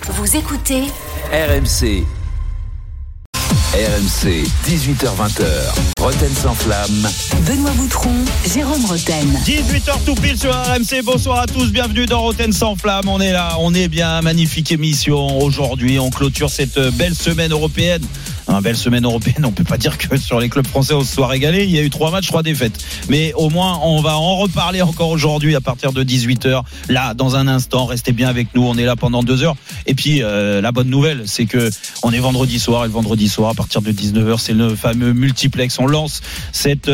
Vous écoutez RMC. RMC, 18h-20h, Roten sans flamme. Benoît Boutron, Jérôme Roten. 18h tout pile sur RMC, bonsoir à tous, bienvenue dans Roten sans flamme. On est là, on est bien, magnifique émission. Aujourd'hui, on clôture cette belle semaine européenne. Belle semaine européenne, on peut pas dire que sur les clubs français on se soit régalé. Il y a eu 3 matchs, 3 défaites. Mais au moins, on va en reparler encore aujourd'hui à partir de 18h. Là, dans un instant, restez bien avec nous. On est là pendant 2 heures. Et puis, la bonne nouvelle, c'est que on est vendredi soir. Et le vendredi soir, à partir de 19h, c'est le fameux multiplex. On lance cette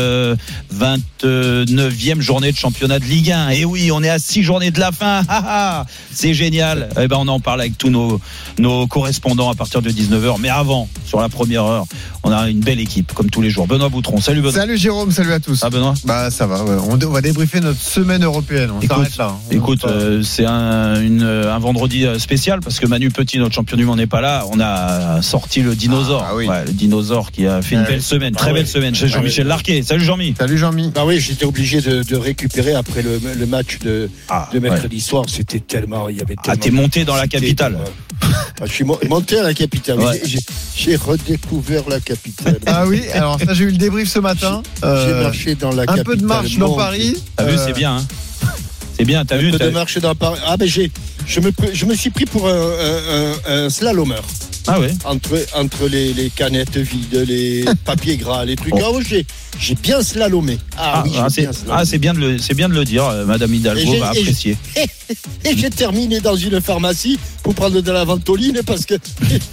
29e journée de championnat de Ligue 1. Et oui, on est à 6 journées de la fin. C'est génial. Eh ben, on en parle avec tous nos correspondants à partir de 19h. Mais avant, sur la première heure, on a une belle équipe comme tous les jours. Benoît Boutron, salut Benoît. Salut Jérôme, salut à tous. Ah Benoît. Bah ça va, ouais. On va débriefer notre semaine européenne. On s'arrête là. C'est un vendredi spécial parce que Manu Petit, notre champion du monde, n'est pas là. On a sorti le dinosaure. Oui. Le dinosaure qui a fait une belle semaine, très belle semaine chez Jean-Michel Larquet. Salut Jean-Mi. Salut Jean-Mi. Bah oui, j'étais obligé de récupérer après le match de mercredi soir. C'était tellement, il y avait tellement. T'es monté dans la capitale. Je suis monté à la capitale. Ouais. J'ai redécouvert la capitale. Ah oui, alors ça j'ai eu le débrief ce matin. J'ai marché dans la capitale. Un peu de marche dans Paris. T'as vu, c'est bien. Hein. C'est bien, t'as vu. Un peu de marche dans Paris. Ah ben je me suis pris pour un slalomeur. Ah ouais. Entre les canettes vides, les papiers gras, les trucs. Ah oui, j'ai bien slalomé. C'est bien de le dire. Madame Hidalgo va apprécier. Et j'ai terminé dans une pharmacie pour prendre de la ventoline parce que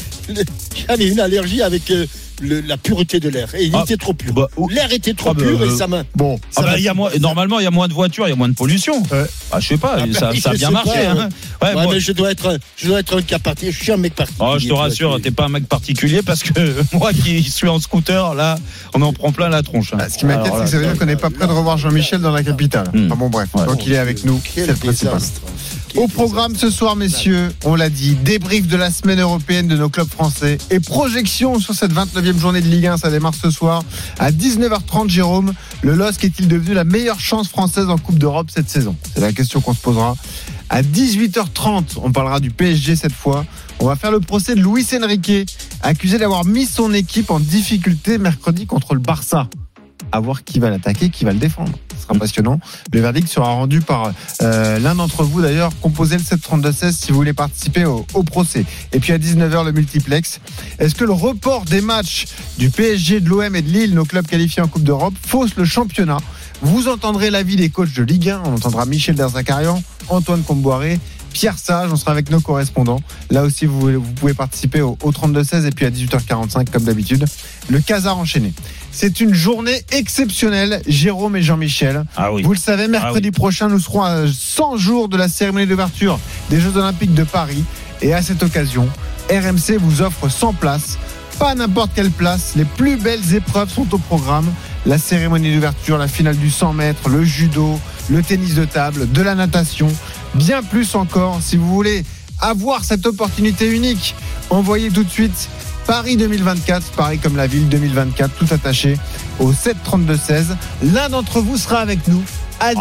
j'avais une allergie avec la pureté de l'air. Et il était trop pur. L'air était trop pur et ça m'a. Bon. Normalement, il y a moins de voitures, il y a moins de pollution. Ouais. Je sais pas, ça a bien marché. Hein. Mais je dois être un cas particulier. Je suis un mec particulier. Je te rassure, t'es pas un mec particulier parce que moi qui suis en scooter, là, on en prend plein la tronche. Hein. Ce qui m'inquiète, c'est que ça veut dire qu'on n'est pas prêt de revoir Jean-Michel dans la capitale. Enfin bon, bref. Donc il est avec nous. C'est le principal. Au programme ce soir, messieurs, on l'a dit, débrief de la semaine européenne de nos clubs français et projection sur cette 29e journée de Ligue 1. Ça démarre ce soir à 19h30. Jérôme, le LOSC est-il devenu la meilleure chance française en Coupe d'Europe cette saison? C'est la question qu'on se posera. À 18h30, on parlera du PSG cette fois. On va faire le procès de Luis Enrique, accusé d'avoir mis son équipe en difficulté mercredi contre le Barça. À voir qui va l'attaquer, qui va le défendre. Ce sera passionnant. Le verdict sera rendu par l'un d'entre vous d'ailleurs. Composez le 732-16 si vous voulez participer au procès. Et puis à 19h, le multiplex. Est-ce que le report des matchs du PSG, de l'OM et de Lille, nos clubs qualifiés en Coupe d'Europe, fausse le championnat? Vous entendrez l'avis des coachs de Ligue 1. On entendra Michel Derzakarian, Antoine Comboiré, Pierre Sage. On sera avec nos correspondants. Là aussi, vous pouvez participer au 32-16 et puis à 18h45, comme d'habitude, le Casar enchaîné. C'est une journée exceptionnelle, Jérôme et Jean-Michel. Ah oui. Vous le savez, mercredi prochain, nous serons à 100 jours de la cérémonie d'ouverture des Jeux Olympiques de Paris. Et à cette occasion, RMC vous offre 100 places. Pas n'importe quelle place. Les plus belles épreuves sont au programme. La cérémonie d'ouverture, la finale du 100 mètres, le judo, le tennis de table, de la natation. Bien plus encore, si vous voulez avoir cette opportunité unique, envoyez tout de suite Paris 2024, Paris comme la ville 2024, tout attaché au 732-16. L'un d'entre vous sera avec nous à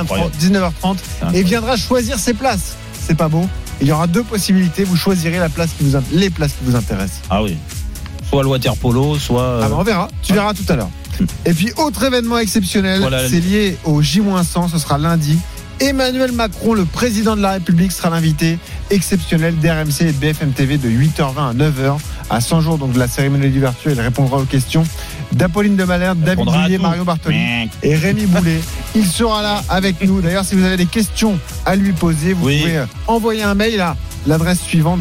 19h30 et viendra choisir ses places. C'est pas beau? Il y aura 2 possibilités, vous choisirez les places qui vous intéressent. Ah oui. Soit le water polo, soit. On verra, tu verras tout à l'heure. Et puis autre événement exceptionnel, c'est lié au J-100, ce sera lundi. Emmanuel Macron, le président de la République, sera l'invité exceptionnel d'RMC et de BFM TV de 8h20 à 9h. À 100 jours donc de la cérémonie d'ouverture, il répondra aux questions d'Apolline de Malherbe, David Douillet, Mario Bartoli et Rémi Boulet. Il sera là avec nous. D'ailleurs, si vous avez des questions à lui poser, vous pouvez envoyer un mail à l'adresse suivante,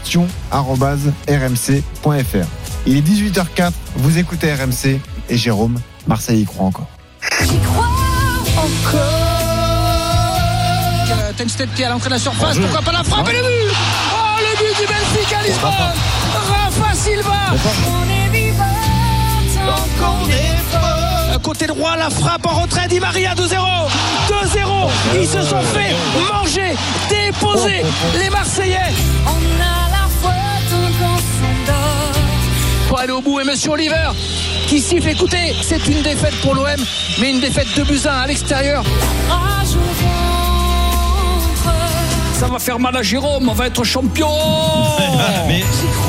vosquestions@rmc.fr. Il est 18h04, vous écoutez RMC et Jérôme, Marseille y croit encore. J'y crois encore. Tenstedt qui est à l'entrée de la surface, pourquoi pas la frappe et le but. Oh, le but du Benfica Lisbonne. Rafa Silva. On est vivant tant qu'on est fort. Côté droit, la frappe en retrait, Di Maria 2-0. Ils se sont fait manger, déposer les Marseillais. On a la foi tant qu'on s'endort. Pour aller au bout, et Monsieur Oliver qui siffle. Écoutez, c'est une défaite pour l'OM, mais une défaite 2-1 à l'extérieur. ça va faire mal à Jérôme, on va être champion. Mais...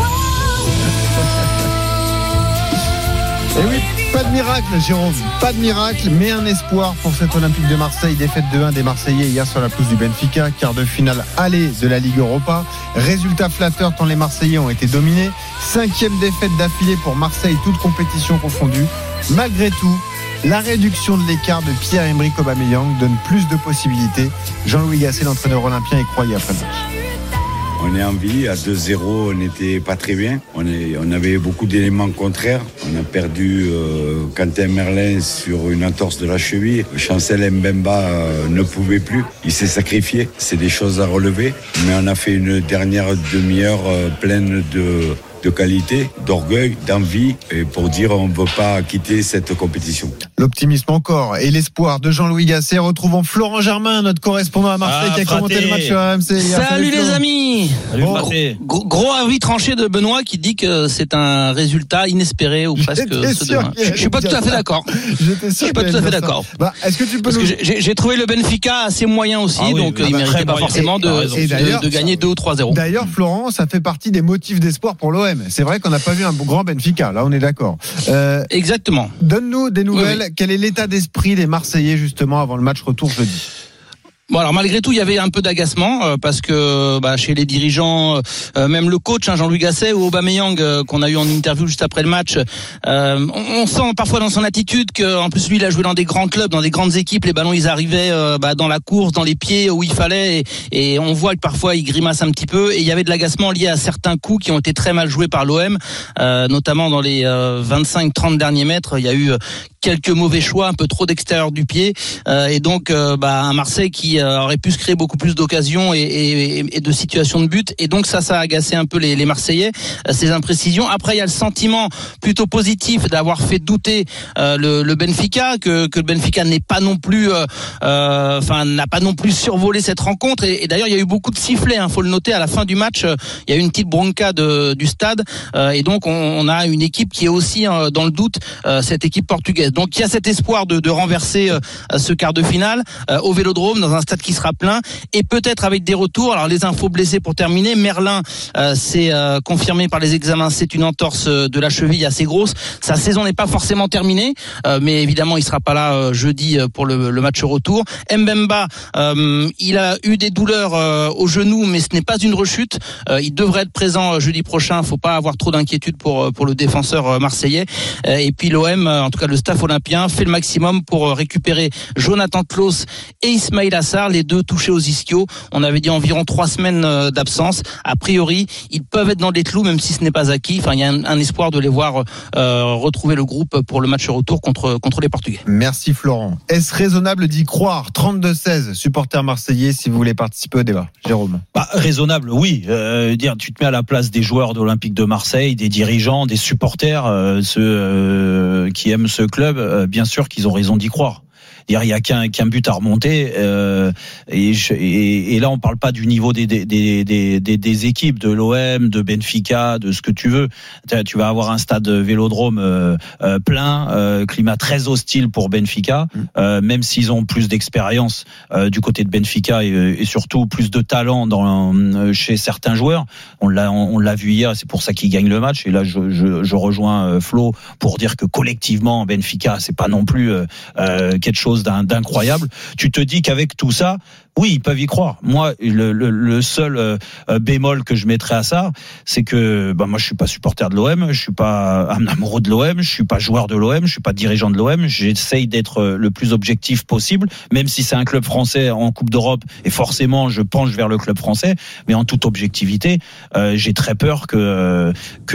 Et oui, pas de miracle, Jérôme, pas de miracle, mais un espoir pour cet Olympique de Marseille. Défaite de 1 des Marseillais hier sur la pelouse du Benfica, quart de finale aller de la Ligue Europa. Résultat flatteur tant les Marseillais ont été dominés. 5e défaite d'affilée pour Marseille, toute compétition confondue. Malgré tout, la réduction de l'écart de Pierre-Emerick Aubameyang donne plus de possibilités. Jean-Louis Gasset, l'entraîneur olympien, y croyait après le match. On est en vie, à 2-0, on n'était pas très bien. On avait beaucoup d'éléments contraires. On a perdu Quentin Merlin sur une entorse de la cheville. Chancel Mbemba ne pouvait plus. Il s'est sacrifié. C'est des choses à relever. Mais on a fait une dernière demi-heure pleine de qualité, d'orgueil, d'envie, et pour dire on ne veut pas quitter cette compétition. L'optimisme encore et l'espoir de Jean-Louis Gasset. Retrouvons Florent Germain, notre correspondant à Marseille, qui a commenté le match sur RMC. Salut les amis. Gros avis tranché de Benoît qui dit que c'est un résultat inespéré ou presque ceux de 1. Je suis pas tout à fait d'accord. Je suis pas tout à fait d'accord. Est-ce que tu peux j'ai trouvé le Benfica assez moyen aussi, donc il méritait pas forcément de gagner 2 ou 3-0. D'ailleurs, Florent, ça fait partie des motifs d'espoir pour l'OM. C'est vrai qu'on n'a pas vu un grand Benfica, là on est d'accord. Exactement. Donne-nous des nouvelles. Oui. Quel est l'état d'esprit des Marseillais justement avant le match retour jeudi? Bon, alors malgré tout, il y avait un peu d'agacement parce que chez les dirigeants, même le coach Jean-Louis Gasset ou Aubameyang qu'on a eu en interview juste après le match, on sent parfois dans son attitude qu'en plus lui il a joué dans des grands clubs, dans des grandes équipes, les ballons ils arrivaient dans la course, dans les pieds où il fallait et on voit que parfois il grimace un petit peu et il y avait de l'agacement lié à certains coups qui ont été très mal joués par l'OM, notamment dans les 25-30 derniers mètres, il y a eu quelques mauvais choix, un peu trop d'extérieur du pied et donc un Marseille qui aurait pu se créer beaucoup plus d'occasions et de situations de but et donc ça a agacé un peu les Marseillais, ces imprécisions. Après il y a le sentiment plutôt positif d'avoir fait douter le Benfica, que le Benfica n'est pas non plus n'a pas non plus survolé cette rencontre et d'ailleurs il y a eu beaucoup de sifflets, faut le noter à la fin du match, il y a eu une petite bronca du stade et donc on a une équipe qui est aussi dans le doute, cette équipe portugaise. Donc il y a cet espoir de renverser ce quart de finale au Vélodrome dans un stade qui sera plein et peut-être avec des retours. Alors les infos blessés pour terminer, Merlin c'est confirmé par les examens, c'est une entorse de la cheville assez grosse. Sa saison n'est pas forcément terminée, mais évidemment il sera pas là jeudi pour le match retour. Mbemba il a eu des douleurs au genou, mais ce n'est pas une rechute. Il devrait être présent jeudi prochain. Faut pas avoir trop d'inquiétude pour le défenseur marseillais. Et puis l'OM, en tout cas le staff olympien, fait le maximum pour récupérer Jonathan Klaus et Ismail Assar, les deux touchés aux ischios. On avait dit environ 3 semaines d'absence. A priori, ils peuvent être dans les clous, même si ce n'est pas acquis. Enfin, il y a un espoir de les voir retrouver le groupe pour le match retour contre les Portugais. Merci Florent. Est-ce raisonnable d'y croire? 32-16, supporters marseillais, si vous voulez participer au débat. Jérôme. Raisonnable, oui. Tu te mets à la place des joueurs de l'Olympique de Marseille, des dirigeants, des supporters, ceux qui aiment ce club, bien sûr qu'ils ont raison d'y croire. Il y a qu'un but à remonter et là on parle pas du niveau des équipes de l'OM, de Benfica, de ce que tu veux. Tu vas avoir un stade Vélodrome plein, climat très hostile pour Benfica, même s'ils ont plus d'expérience du côté de Benfica et surtout plus de talent chez certains joueurs. On l'a vu hier, c'est pour ça qu'ils gagnent le match. Et là je rejoins Flo pour dire que collectivement Benfica c'est pas non plus quelque chose d'incroyable. Tu te dis qu'avec tout ça, oui, ils peuvent y croire. Moi, le seul bémol que je mettrais à ça, c'est que moi je suis pas supporter de l'OM, je suis pas un amoureux de l'OM, je suis pas joueur de l'OM, je suis pas dirigeant de l'OM. J'essaye d'être le plus objectif possible, même si c'est un club français en Coupe d'Europe et forcément je penche vers le club français. Mais en toute objectivité, j'ai très peur que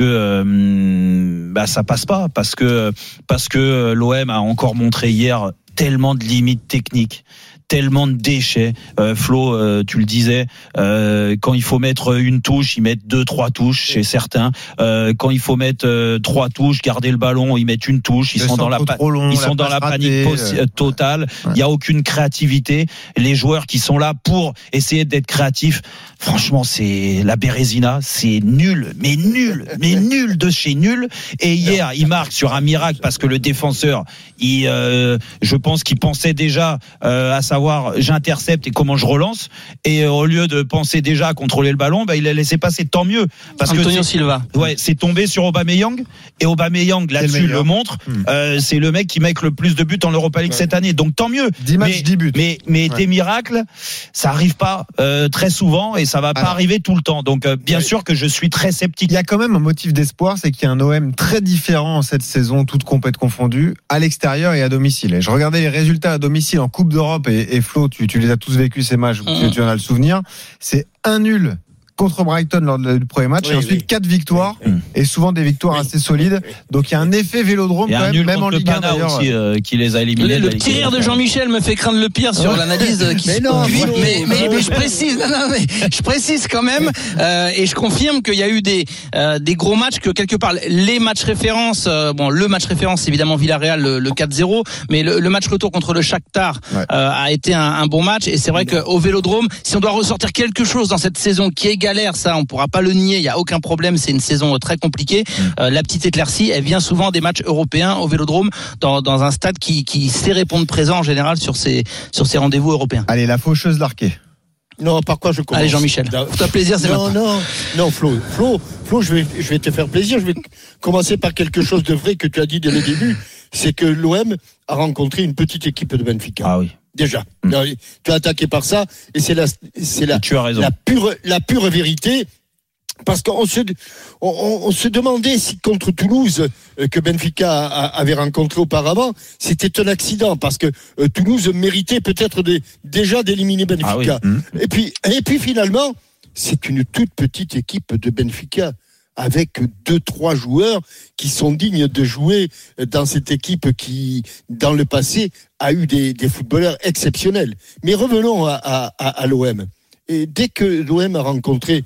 ça passe pas parce que l'OM a encore montré hier tellement de limites techniques, tellement de déchets. Flo, tu le disais, quand il faut mettre une touche, ils mettent 2-3 touches chez certains. Quand il faut mettre 3 touches, garder le ballon, ils mettent une touche. Ils sont dans la panique totale. Il y a aucune créativité. Les joueurs qui sont là pour essayer d'être créatifs, franchement, c'est la Bérésina. C'est nul de chez nul. Et hier, il marque sur un miracle parce que le défenseur, je pense qu'il pensait déjà à savoir savoir j'intercepte et comment je relance. Et au lieu de penser déjà à contrôler le ballon, il a laissé passer. Tant mieux. Parce Antonio que Silva. Ouais, c'est tombé sur Aubameyang. Et Aubameyang, là-dessus, le montre. C'est le mec qui met le plus de buts en Europa League cette année. Donc tant mieux. 10 matchs, 10 buts. Mais des miracles, ça arrive pas très souvent et ça va pas arriver tout le temps. Donc bien sûr que je suis très sceptique. Il y a quand même un motif d'espoir, c'est qu'il y a un OM très différent cette saison, toutes compètes confondues, à l'extérieur et à domicile. Et je regardais les résultats à domicile en Coupe d'Europe et Flo, tu les as tous vécus ces matchs, tu en as le souvenir. C'est 1-0 contre Brighton lors du premier match et ensuite 4 victoires et souvent des victoires assez solides. Donc il y a un effet Vélodrome quand même en Ligue 1 d'ailleurs aussi, qui les a éliminés. Le petit rire de Jean-Michel me fait craindre le pire sur l'analyse qui se produit. Mais je précise quand même et je confirme qu'il y a eu des gros matchs que quelque part les matchs références. Le match référence c'est évidemment Villarreal le 4-0, mais le match retour contre le Shakhtar a été un bon match et c'est vrai qu'au Vélodrome, si on doit ressortir quelque chose dans cette saison qui est galère, ça on pourra pas le nier, il y a aucun problème, c'est une saison très compliquée. La petite éclaircie, elle vient souvent des matchs européens au Vélodrome dans un stade qui sait répondre présent en général sur ces rendez-vous européens. Allez, la faucheuse d'Arquet. Non, par quoi je commence? Allez Jean-Michel, fais-toi plaisir, c'est maintenant. Non, Flo, je vais te faire plaisir. Je vais commencer par quelque chose de vrai que tu as dit dès le début, c'est que l'OM a rencontré une petite équipe de Benfica. Ah oui. Déjà, tu as attaqué par ça et c'est tu as raison. la pure vérité. Parce qu'on se demandait si contre Toulouse que Benfica avait rencontré auparavant, c'était un accident parce que Toulouse méritait peut-être déjà d'éliminer Benfica. Ah oui. Et puis finalement, c'est une toute petite équipe de Benfica avec 2-3 joueurs qui sont dignes de jouer dans cette équipe qui, dans le passé, a eu des footballeurs exceptionnels. Mais revenons à l'OM. Et dès que l'OM a rencontré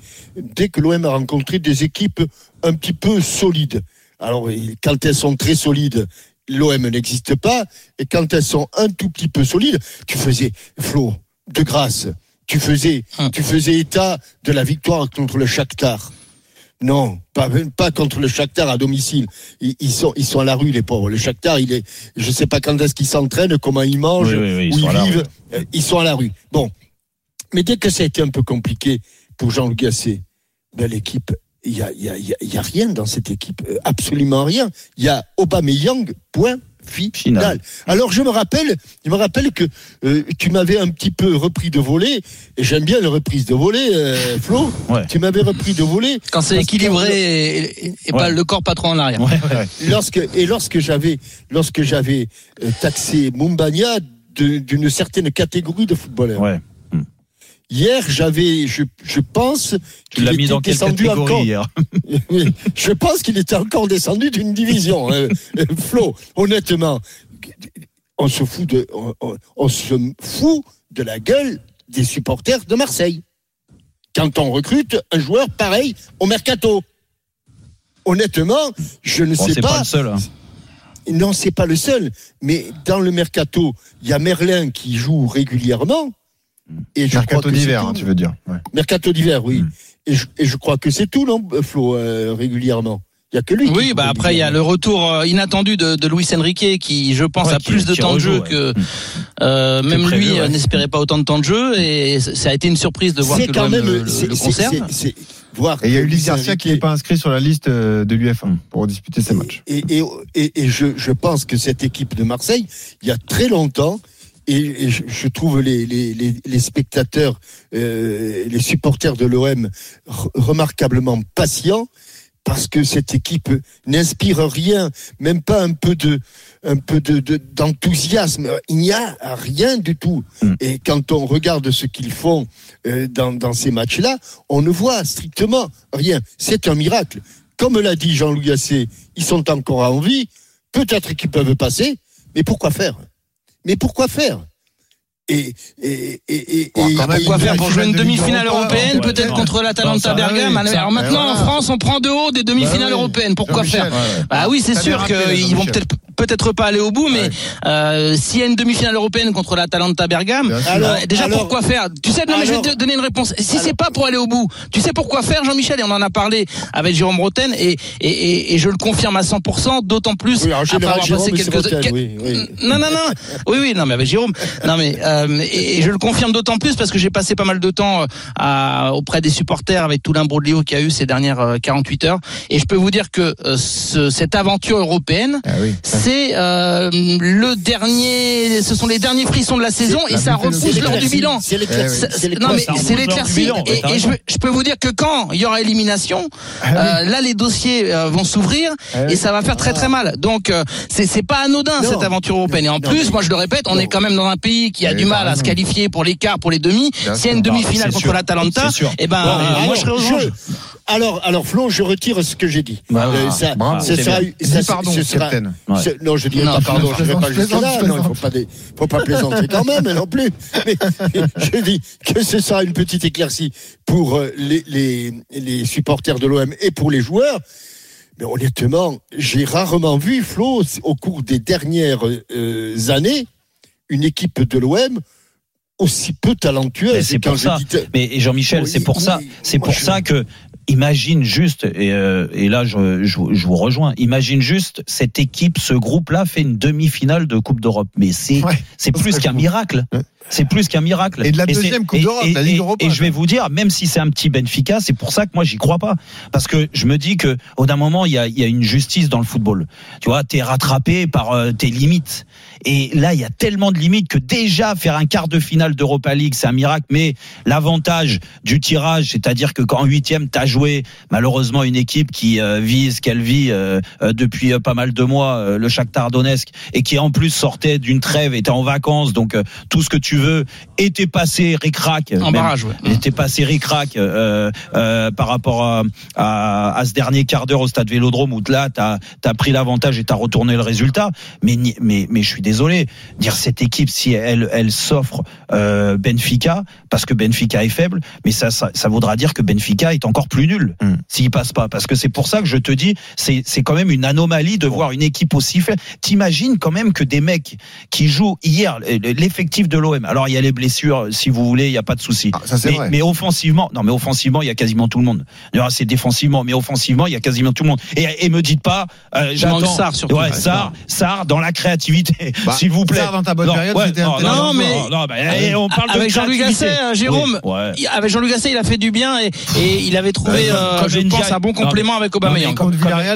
des équipes un petit peu solides. Alors, quand elles sont très solides, l'OM n'existe pas. Et quand elles sont un tout petit peu solides, tu faisais, Flo, de grâce, tu faisais état de la victoire contre le Shakhtar. Non, pas contre le Shakhtar à domicile. Ils sont à la rue, les pauvres. Le Shakhtar, je sais pas quand est-ce qu'ils s'entraînent, comment ils mangent, où ils vivent. Ils sont à la rue. Bon. Mais dès que ça a été un peu compliqué pour Jean-Louis Gasset, l'équipe, il y a rien dans cette équipe, absolument rien. Il y a Aubameyang, point final. Alors je me rappelle que tu m'avais un petit peu repris de voler, et j'aime bien les reprises de voler, Flo. Ouais. Tu m'avais repris de voler quand c'est équilibré et pas le corps pas trop en arrière. Lorsque j'avais taxé Mumbagna d'une certaine catégorie de footballeurs. Ouais. Hier, je pense qu'il était mis dans descendu encore. Hier. Je pense qu'il était encore descendu d'une division. Flo, honnêtement, on se fout de la gueule des supporters de Marseille. Quand on recrute un joueur pareil au mercato. Honnêtement, je ne sais c'est pas le seul. Hein. Non, c'est pas le seul. Mais dans le mercato, il y a Merlin qui joue régulièrement. Et mercato d'hiver, tu veux dire. Ouais. Mercato d'hiver, oui. Et je crois que c'est tout, non, Flo, régulièrement. Il y a que lui. Oui, après il y a le retour inattendu de Luis Enrique qui, je pense, a plus de temps de jeu que même lui n'espérait pas autant de temps de jeu et ça a été une surprise de voir que l'OM le conserve. Et il y a eu Luis Garcia qui n'est pas inscrit sur la liste de l'UEFA pour disputer ces matchs. Et je pense que cette équipe de Marseille, il y a très longtemps. Et je trouve les spectateurs, les supporters de l'OM remarquablement patients parce que cette équipe n'inspire rien, même pas un peu d'enthousiasme. Il n'y a rien du tout. Et quand on regarde ce qu'ils font dans ces matchs-là, on ne voit strictement rien. C'est un miracle. Comme l'a dit Jean-Louis Gasset, ils sont encore en vie. Peut-être qu'ils peuvent passer, mais pourquoi faire ? Mais pourquoi faire ? Pourquoi faire pour jouer une demi-finale européenne, peut-être contre l'Atalanta Bergame. Alors maintenant, en France, on prend de haut des demi-finales européennes. Pourquoi faire ? Bah oui, c'est sûr qu'ils vont peut-être peut-être pas aller au bout, mais s'il y a une demi-finale européenne contre l'Atalanta Bergame, déjà pourquoi faire? Tu sais, non mais je vais te donner une réponse. Si c'est pas pour aller au bout, tu sais pourquoi faire, Jean-Michel? Et on en a parlé avec Jérôme Roten et je le confirme à 100%, d'autant plus après avoir passé quelques. Oui, non mais avec Jérôme. Non mais et je le confirme d'autant plus parce que j'ai passé pas mal de temps auprès des supporters avec tout l'imbroglio qu'il y a eu ces dernières 48 heures, et je peux vous dire que cette aventure européenne, c'est ce sont les derniers frissons de la saison et ça repousse l'heure du bilan. C'est l'éclaircie. Et je peux vous dire que quand il y aura élimination, là les dossiers vont s'ouvrir et ça va faire très très mal. Donc c'est pas anodin cette aventure européenne. Et en plus, moi je le répète, on est quand même dans un pays qui a du mal à se qualifier pour les quarts, pour les demi. S'il y a une demi-finale contre l'Atalanta, moi je serai aux anges. Alors Flo, je retire ce que j'ai dit. Pardon, capitaine. Non, je dirais pas pardon, je dirais pas jusque-là. Non, il faut pas plaisanter quand même, non plus. Mais je dis que ce sera une petite éclaircie pour les supporters de l'OM et pour les joueurs. Mais honnêtement, j'ai rarement vu, Flo, au cours des dernières années, une équipe de l'OM aussi peu talentueuse. Mais c'est pour ça. Mais Jean-Michel, c'est pour ça que imagine juste, et là je vous rejoins, imagine juste cette équipe, ce groupe-là fait une demi-finale de Coupe d'Europe. Mais c'est plus qu'un miracle. C'est plus qu'un miracle. Et de la deuxième Coupe d'Europe, la Ligue Europa. Et je vais vous dire, même si c'est un petit Benfica, c'est pour ça que moi j'y crois pas. Parce que je me dis que au d'un moment il y a une justice dans le football. Tu vois, t'es rattrapé par tes limites. Et là, il y a tellement de limites que déjà faire un quart de finale d'Europa League, c'est un miracle. Mais l'avantage du tirage, c'est-à-dire que quand en 8e, t'as joué malheureusement une équipe qui vit ce qu'elle vit depuis pas mal de mois, le Shakhtar Donetsk, et qui en plus sortait d'une trêve, était en vacances, donc tout ce que tu veux était passé ric-rac. En barrage, était passé ric-rac par rapport à ce dernier quart d'heure au stade Vélodrome où là, t'as pris l'avantage et t'as retourné le résultat. Mais je suis désolé, dire cette équipe, si elle s'offre Benfica, parce que Benfica est faible, mais ça voudra dire que Benfica est encore plus nul s'il passe pas. Parce que c'est pour ça que je te dis, c'est quand même une anomalie de voir une équipe aussi faible. T'imagines quand même que des mecs qui jouent hier, l'effectif de l'OM, alors il y a les blessures, si vous voulez, il n'y a pas de souci. Mais offensivement, il y a quasiment tout le monde. C'est défensivement, mais offensivement, il y a quasiment tout le monde. Et me dites pas, j'attends Sarr surtout. Sarr dans la créativité. S'il vous plaît. Dans ta bonne période, c'était on parle avec Jean-Louis Gasset, Jérôme. Avec Jean-Louis Gasset, il a fait du bien et il avait trouvé, je pense, un bon complément avec Aubameyang. Comme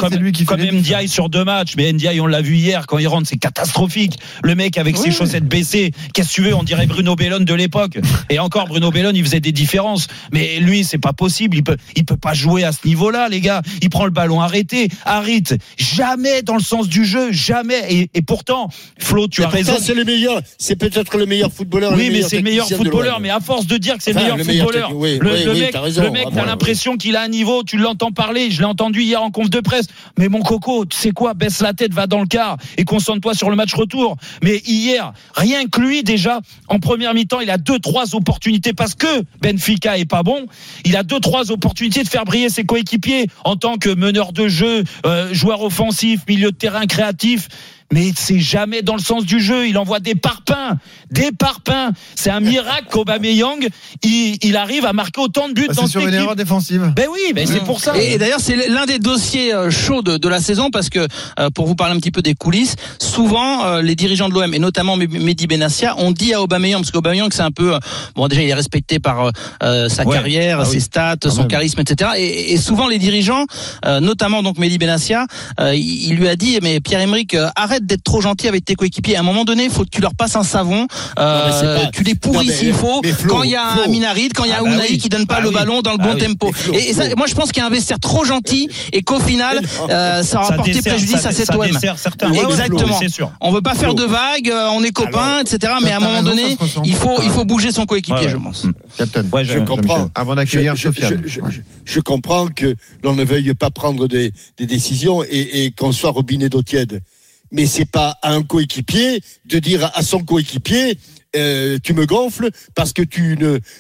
Ndiaye sur 2 matchs, mais Ndiaye, on l'a vu hier, quand il rentre, c'est catastrophique. Le mec avec ses chaussettes baissées, qu'est-ce que tu veux, on dirait Bruno Bellone de l'époque. Et encore, Bruno Bellone, il faisait des différences. Mais lui, c'est pas possible. Il peut pas jouer à ce niveau-là, les gars. Il prend le ballon arrêté. Harit, jamais dans le sens du jeu, jamais. Et pourtant, Flo, tu as raison. C'est peut-être le meilleur footballeur. Oui, mais c'est le meilleur footballeur. Mais à force de dire que c'est le meilleur footballeur, le mec, t'as l'impression qu'il a un niveau. Tu l'entends parler. Je l'ai entendu hier en conf de presse. Mais mon coco, tu sais quoi, baisse la tête, va dans le quart et concentre-toi sur le match retour. Mais hier, rien que lui, déjà, en première mi-temps, il a 2-3 opportunités parce que Benfica est pas bon. Il a 2-3 opportunités de faire briller ses coéquipiers en tant que meneur de jeu, joueur offensif, milieu de terrain créatif. Mais c'est jamais dans le sens du jeu. Il envoie des parpaings. C'est un miracle qu'Aubameyang, il arrive à marquer autant de buts dans cette équipe. C'est sur une erreur défensive. Ben oui, mais c'est pour ça. Et d'ailleurs, c'est l'un des dossiers chauds de la saison parce que, pour vous parler un petit peu des coulisses, souvent, les dirigeants de l'OM et notamment Mehdi Benassia ont dit à Aubameyang, parce qu'Aubameyang, c'est un peu, déjà, il est respecté par sa carrière, ses stats, son charisme, etc. Et souvent, les dirigeants, notamment donc Mehdi Benassia, il lui a dit, mais Pierre-Emerick, arrête d'être trop gentil avec tes coéquipiers. À un moment donné, il faut que tu leur passes un savon. Tu les pourris s'il faut. Quand il y a un Minarid, quand il y a un Ounahi qui donne pas le ballon dans le bon tempo. Et ça, moi, je pense qu'il y a un vestiaire trop gentil et qu'au final, ça aura porté préjudice à cet OM. Exactement. On veut pas faire de vagues, on est copains, etc. Mais à un moment donné, il faut bouger son coéquipier, je pense. Je comprends. Avant d'accueillir Sofiane. Je comprends que l'on ne veuille pas prendre des décisions et qu'on soit robinet d'eau tiède. Mais c'est pas à un coéquipier de dire à son coéquipier tu me gonfles parce que tu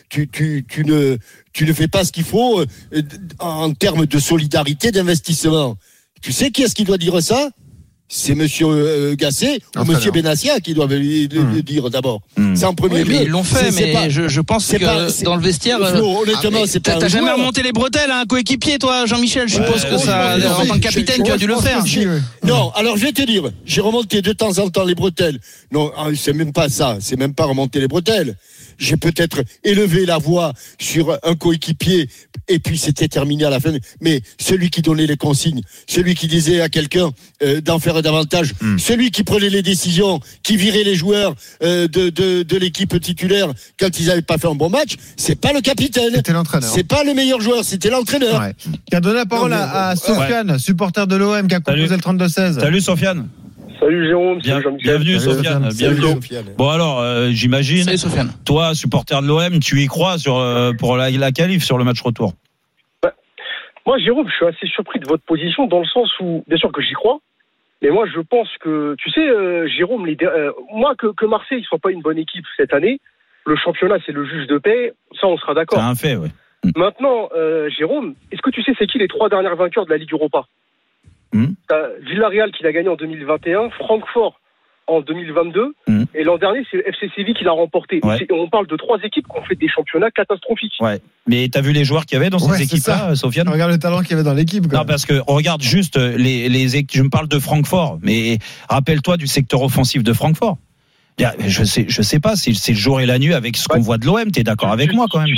ne fais pas ce qu'il faut en termes de solidarité, d'investissement. Tu sais qui est-ce qui doit dire ça ? c'est monsieur Gasset ou monsieur Benassia qui doivent le dire d'abord. C'est en premier lieu. Mais ils l'ont fait, mais je pense que dans le vestiaire, honnêtement, c'est pas. T'as jamais remonté les bretelles à un coéquipier, toi, Jean-Michel? Je suppose que ça, en tant que capitaine, tu as dû le faire. Non, alors je vais te dire, j'ai remonté de temps en temps les bretelles. Non, c'est même pas ça, c'est même pas remonter les bretelles. J'ai peut-être élevé la voix sur un coéquipier et puis c'était terminé à la fin. Mais celui qui donnait les consignes, celui qui disait à quelqu'un d'en faire davantage, celui qui prenait les décisions, qui virait les joueurs de l'équipe titulaire quand ils n'avaient pas fait un bon match, c'est pas le capitaine. C'était l'entraîneur. C'est pas le meilleur joueur, c'était l'entraîneur. Ouais. Qui a donné la parole à Sofiane, supporter de l'OM, qui a composé le 32-16. Salut Sofiane. Salut Jérôme, bienvenue Sofiane. Bienvenue. Bon alors, j'imagine. Salut Sofiane. Toi, supporter de l'OM, tu y crois pour la qualif sur le match retour? Moi, Jérôme, je suis assez surpris de votre position dans le sens où, bien sûr que j'y crois, mais moi, je pense que, tu sais, Jérôme, moi que Marseille ne soit pas une bonne équipe cette année, le championnat c'est le juge de paix, ça on sera d'accord. C'est un fait, oui. Maintenant, Jérôme, est-ce que tu sais c'est qui les 3 derniers vainqueurs de la Ligue Europa? T'as Villarreal qui l'a gagné en 2021, Francfort en 2022, et l'an dernier c'est FC Séville qui l'a remporté. Ouais. On parle de 3 équipes qui ont fait des championnats catastrophiques. Ouais. Mais t'as vu les joueurs qu'il y avait dans ces équipes-là, Sofiane? Regarde le talent qu'il y avait dans l'équipe. Non, parce que regarde juste les équipes. Je me parle de Francfort, mais rappelle-toi du secteur offensif de Francfort. Je sais pas si c'est le jour et la nuit avec ce qu'on voit de l'OM. T'es d'accord avec moi quand même?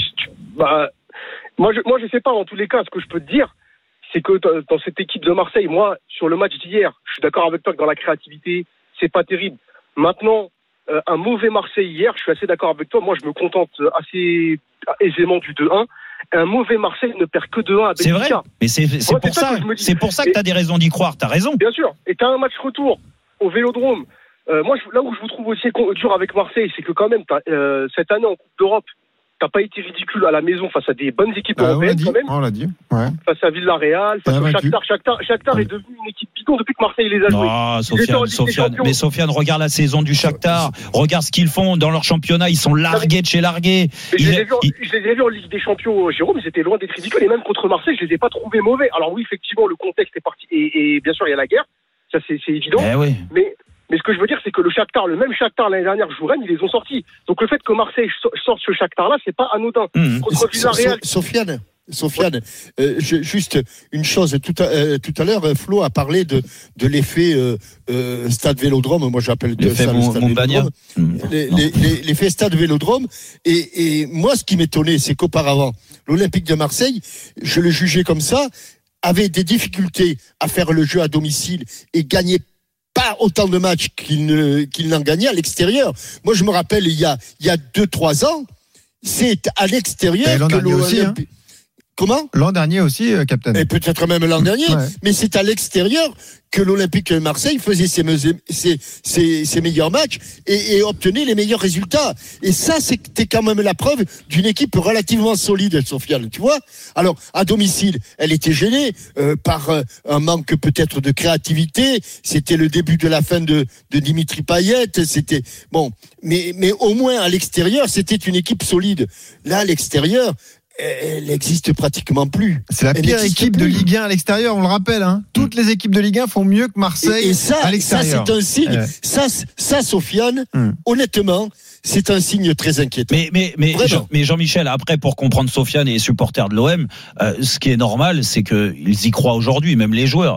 Moi je sais pas. En tous les cas, ce que je peux te dire, c'est que dans cette équipe de Marseille, moi, sur le match d'hier, je suis d'accord avec toi que dans la créativité, c'est pas terrible. Maintenant, un mauvais Marseille hier, je suis assez d'accord avec toi. Moi, je me contente assez aisément du 2-1. Un mauvais Marseille ne perd que 2-1 à Benfica. C'est vrai, mais c'est pour ça que t'as des raisons d'y croire. T'as raison. Bien sûr. Et t'as un match retour au Vélodrome. Moi, là où je vous trouve aussi dur avec Marseille, c'est que quand même, cette année en Coupe d'Europe, t'as pas été ridicule à la maison face à des bonnes équipes européennes quand même. On l'a dit. Ouais. Face à Villarreal, face au Shakhtar. Shakhtar est devenu une équipe bidon depuis que Marseille les a joués. Non, Sofiane, regarde la saison du Shakhtar. Regarde ce qu'ils font dans leur championnat. Ils sont largués de chez largués. Je les ai vus en Ligue des Champions, Jérôme. Ils étaient loin d'être ridicules. Et même contre Marseille, je les ai pas trouvés mauvais. Alors oui, effectivement, le contexte est parti. Et bien sûr, il y a la guerre. Ça, c'est évident. Oui. Mais ce que je veux dire, c'est que le même Shakhtar l'année dernière joue Rennes, ils les ont sortis. Donc le fait que Marseille sorte ce Shakhtar-là, c'est pas anodin. Contre Villarreal. Sofiane, juste une chose. Tout à l'heure, Flo a parlé de l'effet Stade Vélodrome. Moi, j'appelle ça le Stade Vélodrome. L'effet Stade Vélodrome. Et moi, ce qui m'étonnait, c'est qu'auparavant, l'Olympique de Marseille, je le jugeais comme ça, avait des difficultés à faire le jeu à domicile et gagner pas autant de matchs qu'il n'en gagnait à l'extérieur. Moi, je me rappelle, il y a 2-3 ans, c'est à l'extérieur que l'Olympique... Comment? L'an dernier aussi, capitaine. Et peut-être même l'an dernier, mais c'est à l'extérieur que l'Olympique de Marseille faisait ses meilleurs matchs et obtenait les meilleurs résultats. Et ça, c'était quand même la preuve d'une équipe relativement solide, Sofiane, tu vois. Alors, à domicile, elle était gênée par un manque peut-être de créativité. C'était le début de la fin de Dimitri Payet. C'était bon, mais au moins à l'extérieur, c'était une équipe solide. Là, à l'extérieur, elle n'existe pratiquement plus. C'est la pire équipe de Ligue 1 à l'extérieur, on le rappelle. Toutes les équipes de Ligue 1 font mieux que Marseille à l'extérieur. Ça, c'est un signe. Ça, Sofiane, honnêtement, c'est un signe très inquiétant. Mais Jean-Michel, après, pour comprendre Sofiane et supporters de l'OM, ce qui est normal, c'est qu'ils y croient aujourd'hui, même les joueurs.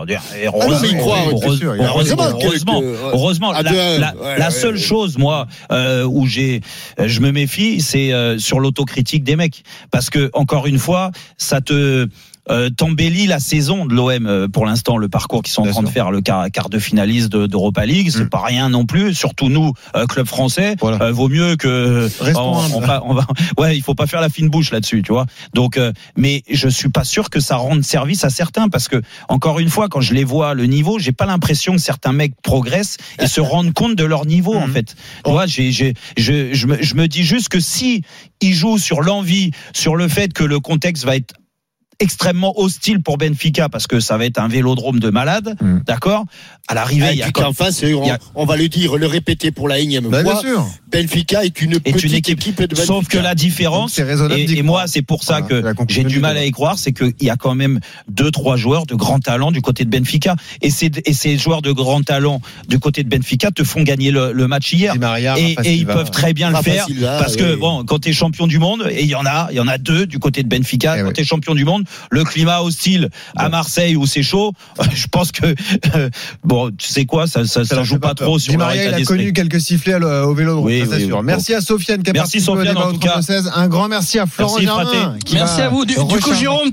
Heureusement. La seule chose, moi, où je me méfie, c'est sur l'autocritique des mecs. Parce que, encore une fois, ça t'embellit la saison de l'OM pour l'instant, le parcours qu'ils sont en train de faire, le quart de finaliste d'Europa League, c'est pas rien non plus, surtout nous, club français, vaut mieux que il faut pas faire la fine bouche là-dessus, tu vois. Donc mais je suis pas sûr que ça rende service à certains, parce que encore une fois, quand je les vois le niveau, j'ai pas l'impression que certains mecs progressent et se rendent compte de leur niveau en fait. Tu vois, je me dis juste que si ils jouent sur l'envie, sur le fait que le contexte va être extrêmement hostile pour Benfica parce que ça va être un vélodrome de malades, d'accord. À l'arrivée, il y a en face, on va le dire, le répéter pour la énième fois. Bien sûr. Benfica est une petite équipe de Benfica. Sauf que la différence, c'est raisonnable et moi c'est pour ça que j'ai du mal à y croire, c'est qu'il y a quand même 2-3 joueurs de grand talent du côté de Benfica, et ces joueurs de grand talent du côté de Benfica te font gagner le match hier, et ils peuvent très bien le faire, parce que bon, quand t'es champion du monde, et il y en a 2 du côté de Benfica, quand t'es champion du monde, le climat hostile à Marseille où c'est chaud, je pense que bon, tu sais quoi, ça joue pas trop sur leur état d'esprit. Il a connu quelques sifflets au Vélodrome, oui, c'est sûr. Merci à Sofiane qui a participé au débat au 32-16. Un grand merci à Florent Germain. Merci à vous. Du coup, Jérôme,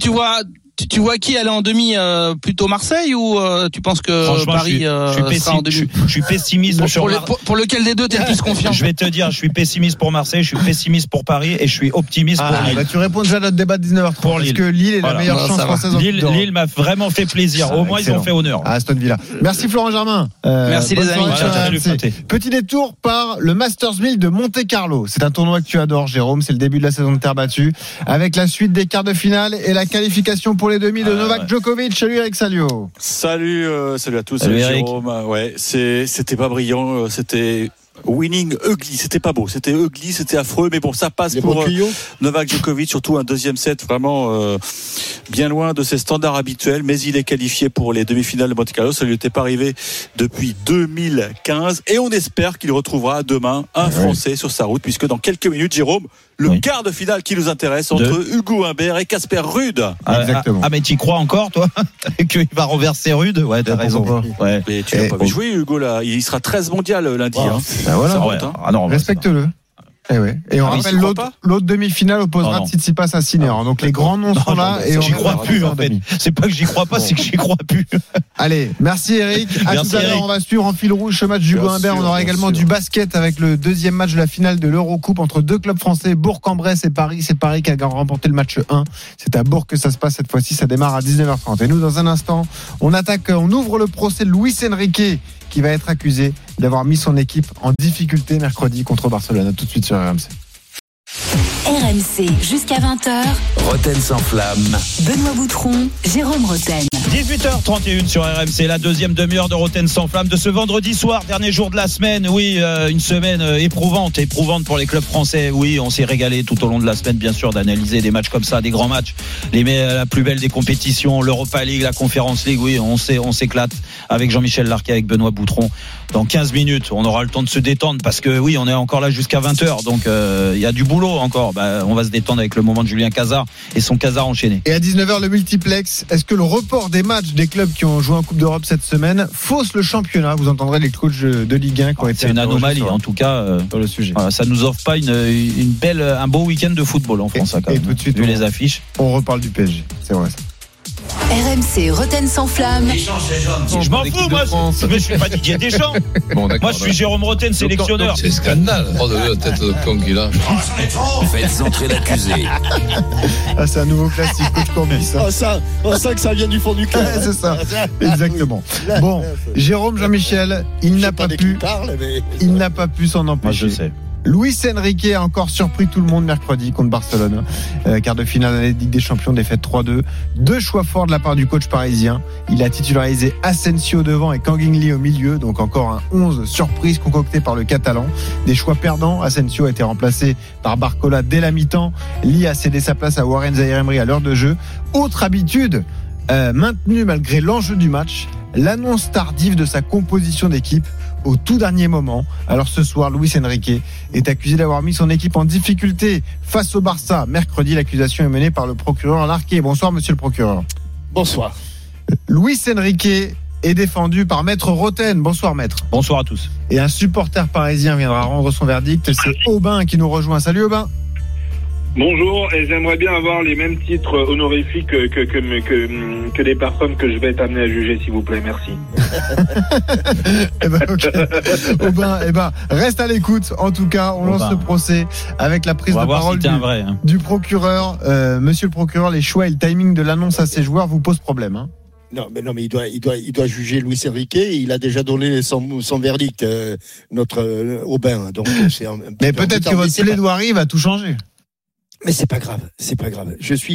tu vois qui aller en demi, plutôt Marseille, ou tu penses que Paris sera en demi? Je suis pessimiste pour lequel des deux t'es le plus confiant? Je vais te dire, je suis pessimiste pour Marseille, je suis pessimiste pour Paris, et je suis optimiste pour Lille. Tu réponds déjà à notre débat de 19h30 pour Lille. Parce que Lille est la meilleure chance française en Coupe d'Europe. Lille m'a vraiment fait plaisir. Au moins, ils ont fait honneur à Aston Villa. Merci Florent Germain. Merci les amis. Petit détour par le Masters 1000 de Monte Carlo. C'est un tournoi que tu adores, Jérôme. C'est le début de la saison de terre battue, avec la suite des quarts de finale et la qualification pour les demi de Novak Djokovic. Salut Eric Salio. Salut à tous. Salut Jérôme. Ouais, c'était pas brillant, c'était winning ugly, c'était pas beau, c'était ugly, c'était affreux, mais bon, ça passe pour Novak Djokovic, surtout un deuxième set vraiment bien loin de ses standards habituels, mais il est qualifié pour les demi-finales de Monte Carlo. Ça lui était pas arrivé depuis 2015, et on espère qu'il retrouvera demain un Français sur sa route, puisque dans quelques minutes, Jérôme, le quart de finale qui nous intéresse entre Hugo Humbert et Casper Ruud. Exactement. Mais tu y crois encore, toi, qu'il va renverser Ruud? Ouais, t'as raison. Ouais. Mais tu l'as pas vu jouer, Hugo, là. Il sera 13 mondial lundi. Voilà. Respecte-le. Et on rappelle l'autre demi-finale opposera Tsitsipas à Sinner. Donc les grands noms sont là, et j'y crois plus en fait. C'est pas que j'y crois pas, c'est que j'y crois plus. Allez, merci Eric. À tout à l'heure, on va suivre en fil rouge ce match d'Hugo Humbert. On aura également du basket avec le deuxième match de la finale de l'Eurocoupe entre deux clubs français, Bourg-en-Bresse et Paris. C'est Paris qui a remporté le match 1. C'est à Bourg que ça se passe cette fois-ci. Ça démarre à 19h30. Et nous, dans un instant, on ouvre le procès de Luis Enrique, qui va être accusé d'avoir mis son équipe en difficulté mercredi contre Barcelone. Tout de suite sur RMC. RMC jusqu'à 20h. Roten sans flamme. Benoît Boutron, Jérôme Roten. 18h31 sur RMC, la deuxième demi-heure de Roten sans flamme de ce vendredi soir, dernier jour de la semaine. Oui, une semaine éprouvante pour les clubs français. Oui, on s'est régalé tout au long de la semaine, bien sûr, d'analyser des matchs comme ça, des grands matchs, la plus belle des compétitions, l'Europa League, la Conference League. Oui, on s'éclate avec Jean-Michel Larquet, avec Benoît Boutron. Dans 15 minutes, on aura le temps de se détendre, parce que oui, on est encore là jusqu'à 20h, donc il y a du boulot encore. On va se détendre avec le moment de Julien Cazard et son Cazard enchaîné. Et à 19h, le multiplex. Est-ce que le report des matchs des clubs qui ont joué en Coupe d'Europe cette semaine fausse le championnat? Vous entendrez les coachs de Ligue 1 qui ont été. C'est une anomalie, en tout cas, sur le sujet. Ça nous offre pas un beau week-end de football en France, quand même. Tout de suite, vu les affiches. On reparle du PSG, c'est vrai ça. RMC Roten sans flamme. Je m'en fous, moi, je suis pas Didier Deschamps. Moi, je suis Jérôme Roten, sélectionneur. C'est scandale. Oh, la tête de con qu'il a. Faites entrer l'accusé. C'est un nouveau classique, coach Courbis. On sent que ça vient du fond du cœur. C'est ça, exactement. Bon, Jérôme Jean-Michel, il n'a pas pu s'en empêcher. Moi, je sais. Luis Enrique a encore surpris tout le monde mercredi contre Barcelone. Quart de finale de la Ligue des Champions, défaite 3-2. 2 choix forts de la part du coach parisien. Il a titularisé Asensio devant et Kang In Lee au milieu. Donc encore un 11 surprise concocté par le Catalan. Des choix perdants. Asensio a été remplacé par Barcola dès la mi-temps. Lee a cédé sa place à Warren Zaïre-Emery à l'heure de jeu. Autre habitude maintenue malgré l'enjeu du match, l'annonce tardive de sa composition d'équipe au tout dernier moment. Alors ce soir, Luis Enrique est accusé d'avoir mis son équipe en difficulté face au Barça. Mercredi, l'accusation est menée par le procureur Larquet. Bonsoir, monsieur le procureur. Bonsoir. Luis Enrique est défendu par Maître Roten. Bonsoir, Maître. Bonsoir à tous. Et un supporter parisien viendra rendre son verdict. C'est Aubin qui nous rejoint. Salut Aubin. Bonjour, et j'aimerais bien avoir les mêmes titres honorifiques que les personnes que je vais être amené à juger, s'il vous plaît. Merci. Aubin, reste à l'écoute. En tout cas, on lance le procès avec la prise de parole du procureur. Monsieur le procureur, les choix et le timing de l'annonce à ses joueurs vous posent problème, hein? Non, mais il doit juger Luis Enrique. Il a déjà donné son verdict, notre Aubin. Donc mais peut-être que votre plaidoirie va tout changer. Mais c'est pas grave. Je suis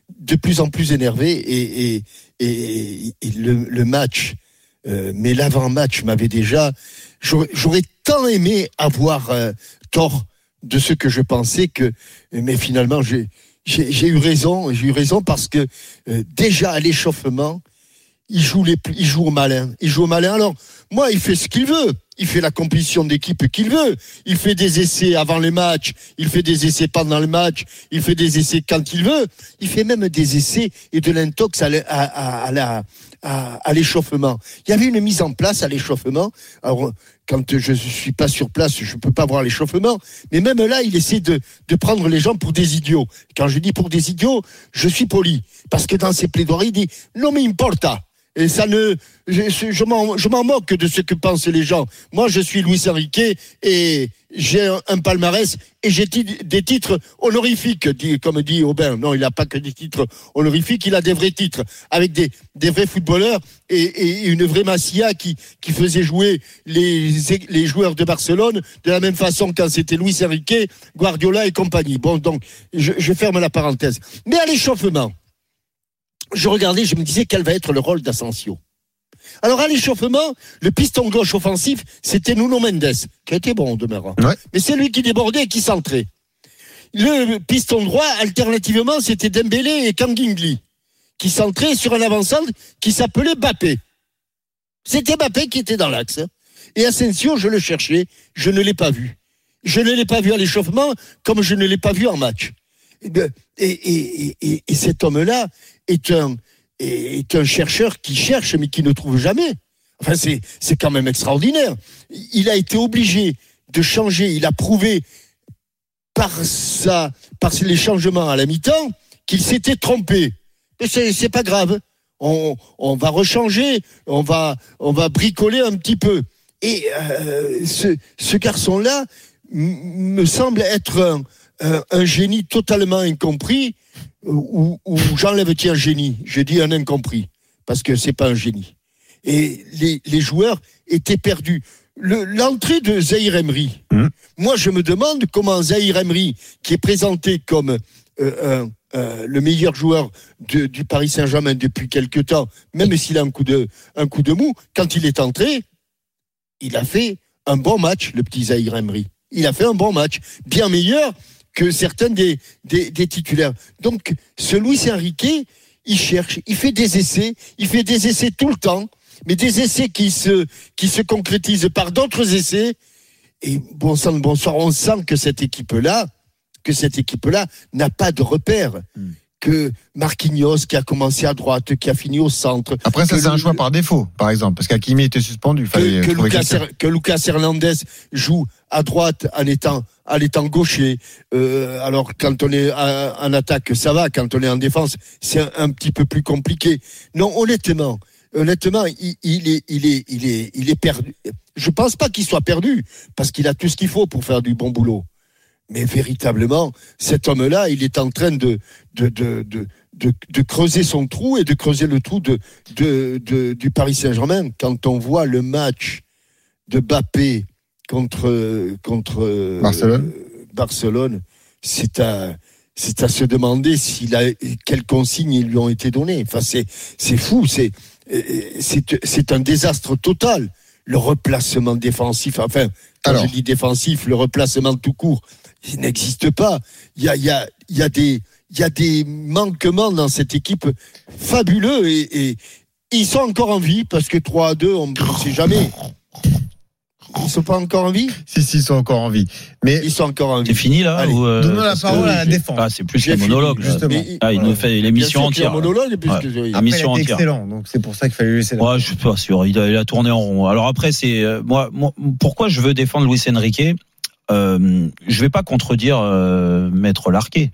de plus en plus énervé et le match, mais l'avant-match m'avait déjà. J'aurais tant aimé avoir tort de ce que je pensais mais finalement j'ai eu raison parce que déjà à l'échauffement il joue au malin. Alors moi, il fait ce qu'il veut. Il fait la compétition d'équipe qu'il veut. Il fait des essais avant les matchs. Il fait des essais pendant le match. Il fait des essais quand il veut. Il fait même des essais et de l'intox à l'échauffement. Il y avait une mise en place à l'échauffement. Alors, quand je suis pas sur place, je peux pas voir l'échauffement. Mais même là, il essaie de prendre les gens pour des idiots. Quand je dis pour des idiots, je suis poli. Parce que dans ses plaidoiries, il dit « Non, mais importa ». Et ça je m'en moque de ce que pensent les gens. Moi, je suis Luis Enrique et j'ai un palmarès et j'ai des titres honorifiques, comme dit Aubin. Non, il n'a pas que des titres honorifiques, il a des vrais titres avec des vrais footballeurs et une vraie Masia qui faisait jouer les joueurs de Barcelone de la même façon quand c'était Luis Enrique, Guardiola et compagnie. Bon, donc, je ferme la parenthèse. Mais à l'échauffement, je regardais, je me disais quel va être le rôle d'Asensio. Alors à l'échauffement, le piston gauche offensif, c'était Nuno Mendes, qui a été bon au demeurant. Ouais. Mais c'est lui qui débordait et qui centrait. Le piston droit, alternativement, c'était Dembélé et Kangingli, qui centraient sur un avant-centre qui s'appelait Mbappé. C'était Mbappé qui était dans l'axe. Et Asensio, je le cherchais, je ne l'ai pas vu. Je ne l'ai pas vu à l'échauffement, comme je ne l'ai pas vu en match. Et cet homme-là est un chercheur qui cherche mais qui ne trouve jamais. Enfin, c'est quand même extraordinaire. Il a été obligé de changer. Il a prouvé par les changements à la mi-temps qu'il s'était trompé. Mais c'est pas grave. On va rechanger. On va bricoler un petit peu. Et ce garçon-là me semble être un génie totalement incompris, ou j'enlève un génie, je dis un incompris, parce que c'est pas un génie. Et les joueurs étaient perdus. L'entrée de Zahir Emery, moi je me demande comment Zahir Emery, qui est présenté comme le meilleur joueur du Paris Saint-Germain depuis quelque temps, même s'il a un coup de mou, quand il est entré, il a fait un bon match, le petit Zahir Emery. Il a fait un bon match, bien meilleur que certains des titulaires. Donc, ce Luis Enrique, il cherche, il fait des essais tout le temps, mais des essais qui se concrétisent par d'autres essais. Et bon sang de bonsoir, on sent que cette équipe-là n'a pas de repère. Que Marquinhos, qui a commencé à droite, qui a fini au centre. Après, ça, c'est un choix par défaut, par exemple, parce qu'Hakimi était suspendu. Que Lucas Hernandez joue à droite en étant gaucher. Alors, quand on est en attaque, ça va. Quand on est en défense, c'est un petit peu plus compliqué. Non, honnêtement, il est perdu. Je pense pas qu'il soit perdu, parce qu'il a tout ce qu'il faut pour faire du bon boulot. Mais véritablement, cet homme-là, il est en train de creuser son trou et de creuser le trou du Paris Saint-Germain. Quand on voit le match de Mbappé contre Barcelone, c'est à se demander quelles consignes ils lui ont été données. Enfin, c'est fou, c'est un désastre total. Le replacement défensif, enfin, quand je dis défensif, le replacement tout court, il n'existe pas. Il y a des manquements dans cette équipe fabuleux et ils sont encore en vie parce que 3-2, on ne sait jamais. Ils sont pas encore en vie ? Si, ils sont encore en vie. Mais ils sont encore en vie. C'est fini là. Allez, donnons la parole à la défense. Ah, c'est plus un monologue justement. Il nous fait l'émission entière. Monologue, l'émission entière. Excellent. Donc c'est pour ça qu'il fallait lui laisser. Ouais, je suis pas sûr. Il a tourné en rond. Alors après, c'est moi, pourquoi je veux défendre Luis Enrique ? Je vais pas contredire Maître Larquet.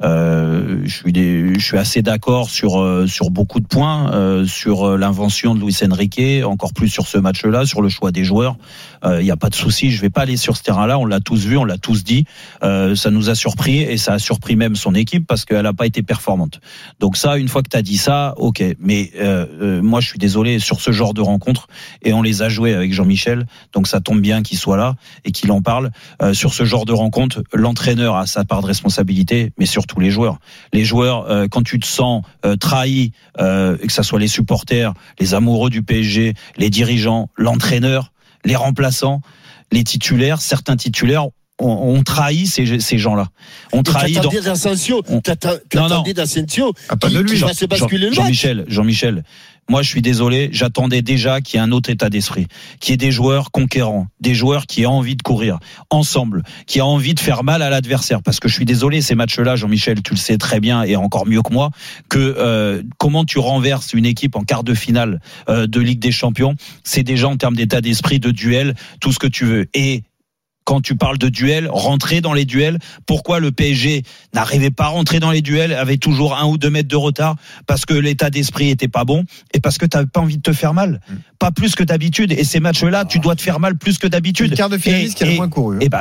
Je suis assez d'accord sur beaucoup de points, sur l'invention de Luis Enrique, encore plus sur ce match-là, sur le choix des joueurs. Il y a pas de souci, je vais pas aller sur ce terrain-là, on l'a tous vu, on l'a tous dit. Ça nous a surpris et ça a surpris même son équipe parce qu'elle a pas été performante. Donc ça, une fois que tu as dit ça, OK, mais moi je suis désolé sur ce genre de rencontres et on les a jouées avec Jean-Michel, donc ça tombe bien qu'il soit là et qu'il en parle. Sur ce genre de rencontres, l'entraîneur a sa part de responsabilité, mais surtout surtout les joueurs. Les joueurs, quand tu te sens trahi, que ça soit les supporters, les amoureux du PSG, les dirigeants, l'entraîneur, les remplaçants, les titulaires, certains titulaires, on trahit ces gens-là. On trahit. Tu attendais d'Asensio. Tu attendais d'Asensio. Pas de lui. Qui va se basculer le match. Jean-Michel. Moi, je suis désolé. J'attendais déjà qu'il y ait un autre état d'esprit, qu'il y ait des joueurs conquérants, des joueurs qui aient envie de courir ensemble, qui aient envie de faire mal à l'adversaire. Parce que je suis désolé, ces matchs-là, Jean-Michel, tu le sais très bien et encore mieux que moi, que comment tu renverses une équipe en quart de finale de Ligue des Champions, c'est déjà en termes d'état d'esprit, de duel, tout ce que tu veux. Et quand tu parles de duel, rentrer dans les duels, pourquoi le PSG n'arrivait pas à rentrer dans les duels, avait toujours 1 ou 2 mètres de retard, parce que l'état d'esprit était pas bon et parce que tu n'avais pas envie de te faire mal, pas plus que d'habitude. Et ces matchs-là, tu dois te faire mal plus que d'habitude. Le quart de finaliste qui a le moins couru. Et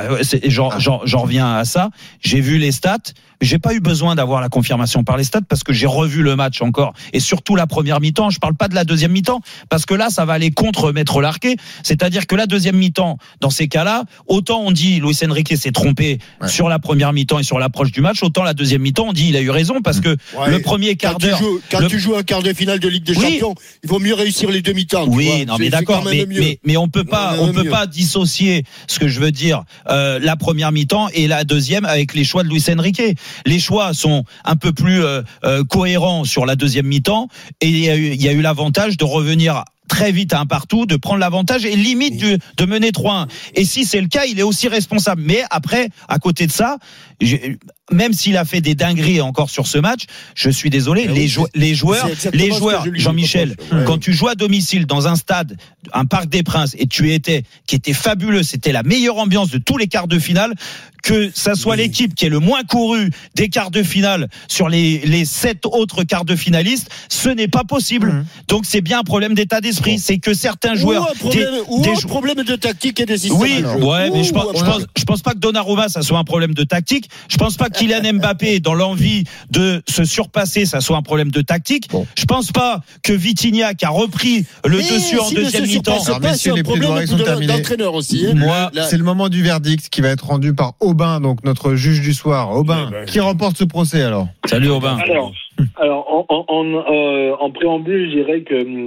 j'en reviens à ça. J'ai vu les stats. J'ai pas eu besoin d'avoir la confirmation par les stats parce que j'ai revu le match encore et surtout la première mi-temps. Je parle pas de la deuxième mi-temps parce que là, ça va aller contre Maître Larquet. C'est-à-dire que la deuxième mi-temps, dans ces cas-là, autant on dit Luis Enrique s'est trompé sur la première mi-temps et sur l'approche du match, autant la deuxième mi-temps, on dit il a eu raison parce que le premier quart d'heure. Quand tu joues un quart de finale de Ligue des Champions, il vaut mieux réussir les demi-temps. Oui, non, mais d'accord, mais on peut pas dissocier ce que je veux dire, la première mi-temps et la deuxième avec les choix de Luis Enrique. Les choix sont un peu plus cohérents sur la deuxième mi-temps et il y a eu l'avantage de revenir très vite à un partout, de prendre l'avantage et limite de mener 3-1. Et si c'est le cas, il est aussi responsable. Mais après, à côté de ça, même s'il a fait des dingueries encore sur ce match, je suis désolé, les joueurs, Jean-Michel, quand tu joues à domicile dans un stade, un Parc des Princes, et qui était fabuleux, c'était la meilleure ambiance de tous les quarts de finale, que ça soit l'équipe qui est le moins couru des quarts de finale sur les 7 autres quarts de finalistes, ce n'est pas possible. Donc c'est bien un problème d'état d'esprit, c'est que certains joueurs un problème de tactique et de système. Oui, mais je pense pas que Donnarumma ça soit un problème de tactique. Je pense pas que Kylian Mbappé dans l'envie de se surpasser ça soit un problème de tactique. Je pense pas que Vitinha qui a repris le dessus en deuxième mi-temps. Messieurs, les plaidoiries sont terminées. Moi, c'est le moment du verdict qui va être rendu par Aubin, donc notre juge du soir. Aubin, qui remporte ce procès alors? Salut Aubin. Alors en préambule, je dirais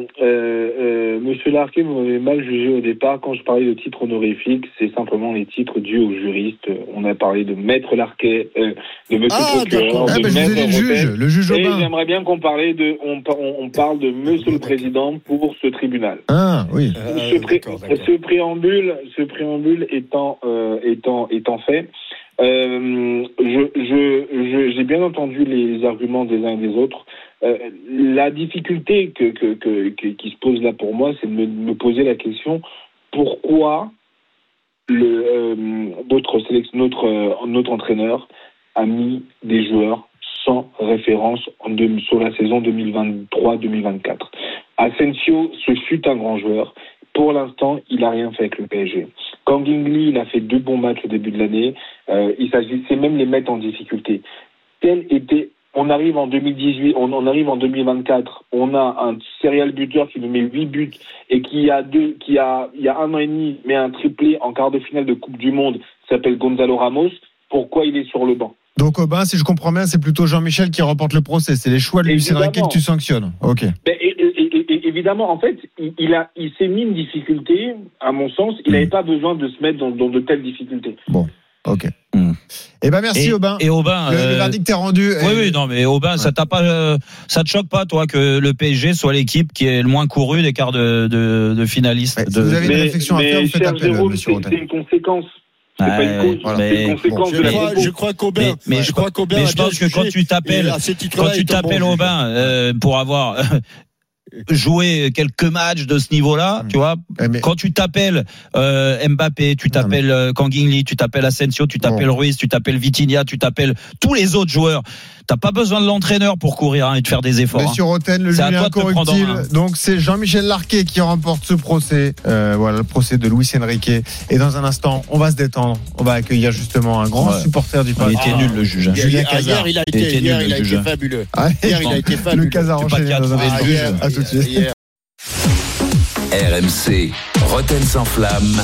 que Monsieur Larquet m'avait mal jugé au départ quand je parlais de titres honorifiques. C'est simplement les titres dus aux juristes. On a parlé de Maître Larquet, de Monsieur Procureur, de Maître le juge Aubin. Et j'aimerais bien qu'on parle de Monsieur le Président pour ce tribunal. Ah oui. Ce préambule étant fait. J'ai bien entendu les arguments des uns et des autres. La difficulté qui se pose là pour moi, c'est de me poser la question pourquoi notre entraîneur a mis des joueurs sans référence sur la saison 2023-2024. Asensio, ce fut un grand joueur. Pour l'instant, il n'a rien fait avec le PSG. Kangin, il a fait 2 bons matchs au début de l'année. Il s'agissait même de les mettre en difficulté. On arrive en 2018, on arrive en 2024. On a un serial buteur qui nous met 8 buts et il y a 1 an et demi met un triplé en quart de finale de Coupe du Monde. S'appelle Gonzalo Ramos. Pourquoi il est sur le banc? Donc Aubin, si je comprends bien, c'est plutôt Jean-Michel qui remporte le procès. C'est les choix de Luis Enrique que tu sanctionnes. Ok. Évidemment, en fait, il s'est mis une difficulté, à mon sens. Il n'avait pas besoin de se mettre dans de telles difficultés. Bon, ok. Eh ben merci Aubin. Et Aubin, le verdict est rendu. Oui, non, mais Aubin, ça te choque pas, toi, que le PSG soit l'équipe qui est le moins couru des quarts de finalistes. Si vous avez des réflexions à faire, vous faites appel, monsieur Rotten. C'est une conséquence. C'est pas une cause, c'est une conséquence de la je crois qu'Aubin. Mais je pense que quand tu t'appelles Aubin pour avoir jouer quelques matchs de ce niveau-là, tu vois. Quand tu t'appelles Mbappé, tu t'appelles Kangin, tu t'appelles Asensio, tu t'appelles Ruiz, tu t'appelles Vitinha, tu t'appelles tous les autres joueurs. T'as pas besoin de l'entraîneur pour courir et de faire des efforts. Monsieur Rotten, le juge incorruptible. Donc c'est Jean-Michel Larquet qui remporte ce procès. Voilà le procès de Luis Enrique. Et dans un instant, on va se détendre. On va accueillir justement un grand supporter du Paris. Il était nul le juge. Julien Cazard. Hier, il a été fabuleux. Hier, il a été fabuleux. Le Cazard enchaîné dans un instant. À tout de suite. RMC, Rotten sans flamme.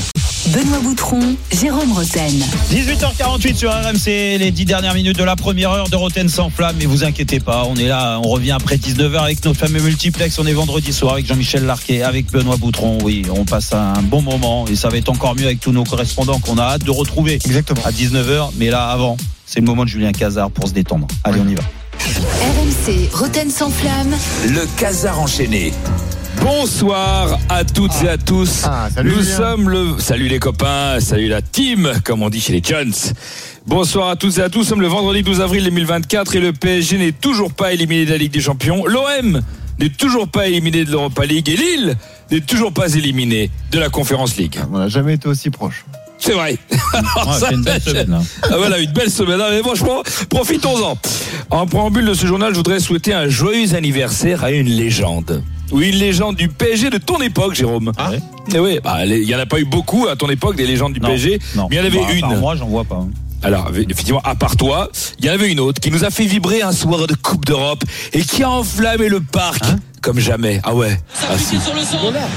Benoît Boutron, Jérôme Rotten. 18h48 sur RMC, les 10 dernières minutes de la première heure de Rotten sans flamme. Mais vous inquiétez pas, on est là, on revient après 19h avec notre fameux multiplex. On est vendredi soir avec Jean-Michel Larquet, avec Benoît Boutron. Oui, on passe un bon moment et ça va être encore mieux avec tous nos correspondants qu'on a hâte de retrouver. Exactement. À 19h, mais là avant, c'est le moment de Julien Cazard pour se détendre. Allez, on y va. RMC, Rotten sans flamme. Le Cazard enchaîné. Bonsoir à toutes et à tous. Salut Nous Julien. sommes salut les copains, salut la team, comme on dit chez les Jones. Bonsoir à toutes et à tous. Nous sommes le vendredi 12 avril 2024 et le PSG n'est toujours pas éliminé de la Ligue des Champions. L'OM n'est toujours pas éliminé de l'Europa League et Lille n'est toujours pas éliminé de la Conference League. On n'a jamais été aussi proche. C'est vrai. C'est une belle semaine. Hein. Voilà, une belle semaine. Mais franchement, profitons-en. En préambule de ce journal, je voudrais souhaiter un joyeux anniversaire à une légende. Oui, une légende du PSG de ton époque, Jérôme. Ah ouais. Et oui, il n'y en a pas eu beaucoup à ton époque, des légendes du PSG. Non. Mais il y en avait une. Moi, j'en vois pas. Alors, effectivement, à part toi, il y en avait une autre qui nous a fait vibrer un soir de Coupe d'Europe et qui a enflammé le parc comme jamais. Ah ouais. Ah si. Sur le centre. Ouais,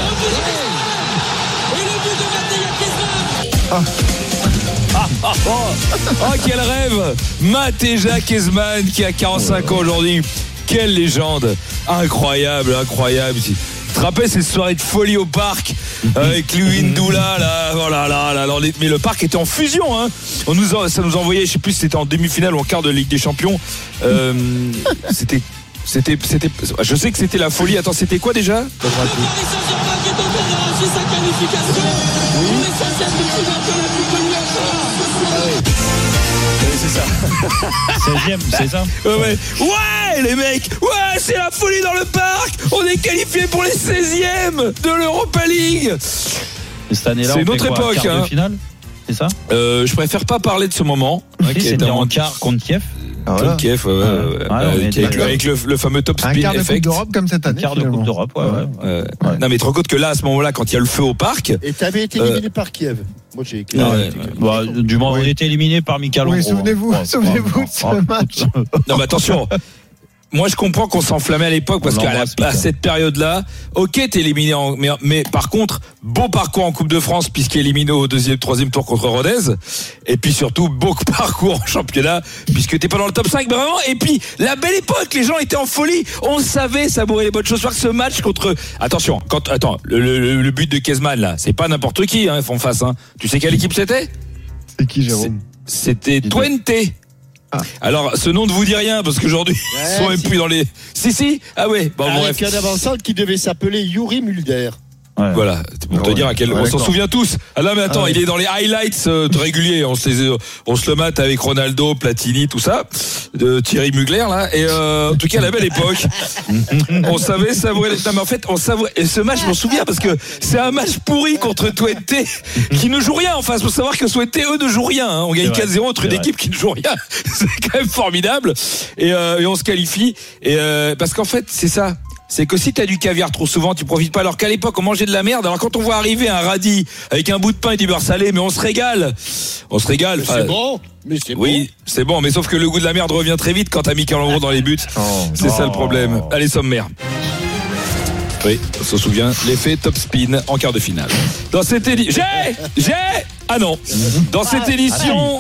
et le but de Matej Kezman. Oh, quel rêve! Mateja Kezman qui a 45 ans aujourd'hui. Quelle légende! Incroyable. Tu te rappelles ces soirées de folie au parc avec Louis Ndoula là, oh là, mais le parc était en fusion, hein. Ça nous envoyait, je sais plus si c'était en demi-finale ou en quart de Ligue des Champions. C'était, je sais que c'était la folie. Attends, c'était quoi déjà? Paris Saint-Germain qui est en train d'arracher sa qualification pour les 16e de finale de la Coupe de l'UEFA. C'est ça. 16e, c'est ça? Ouais, les mecs, c'est la folie dans le parc. On est qualifié pour les 16e de l'Europa League. Et cette année-là, c'est on une autre fait quoi, époque. quart de finale, c'est ça? Je préfère pas parler de ce moment. Qui c'était en quart contre Kiev. Contre Kiev, avec le fameux top spin un quart de effect. Coupe d'Europe comme cette année. Un quart de Coupe d'Europe, ouais. Non, mais te rends compte que là, à ce moment-là, quand il y a le feu au parc. Et t'avais été éliminé par Kiev. Moi, j'ai du moment où on était éliminé par Michael Landreau. Oui, souvenez-vous de ce match. Non, mais attention. Moi, je comprends qu'on s'enflammait à l'époque parce qu'à cette période-là, ok, t'es éliminé mais par contre, beau parcours en Coupe de France puisqu'il est éliminé au troisième tour contre Rodez. Et puis surtout, beau parcours en championnat puisque t'es pas dans le top 5, mais vraiment. Et puis, la belle époque, les gens étaient en folie. On savait savourer les bonnes choses. Voir que ce match contre, attention, le but de Kezman, là, c'est pas n'importe qui, hein, ils font face, hein. Tu sais quelle équipe c'était? C'est qui, Jérôme? C'était Twente. Alors, ce nom ne vous dit rien parce qu'aujourd'hui, ils sont même plus dans les. Si. Ah ouais. Bon, avec un avançant qui devait s'appeler Yuri Mulder. Ouais. Voilà, pour te dire à quel on s'en souvient tous. Ah non mais attends, il est dans les highlights réguliers, on se le mate avec Ronaldo, Platini, tout ça, de Thierry Mugler là, et en tout cas la belle époque. On savait savourer. Non mais en fait, on savourait. Et ce match, je m'en souviens parce que c'est un match pourri contre Twente qui ne joue rien en face. Faut savoir que Twente eux ne jouent rien. Hein. On gagne 4-0 contre une équipe qui ne joue rien. C'est quand même formidable. Et on se qualifie. Et parce qu'en fait, c'est ça. C'est que si t'as du caviar trop souvent, tu profites pas. Alors qu'à l'époque, on mangeait de la merde. Alors quand on voit arriver un radis avec un bout de pain et du beurre salé, mais on se régale. C'est bon. Oui, c'est bon. Mais sauf que le goût de la merde revient très vite quand t'as Michael Landreau dans les buts. C'est ça le problème. Allez, sommaire. Oui, on se souvient, l'effet top spin en quart de finale. Dans cette édition... Ah non. Dans cette édition...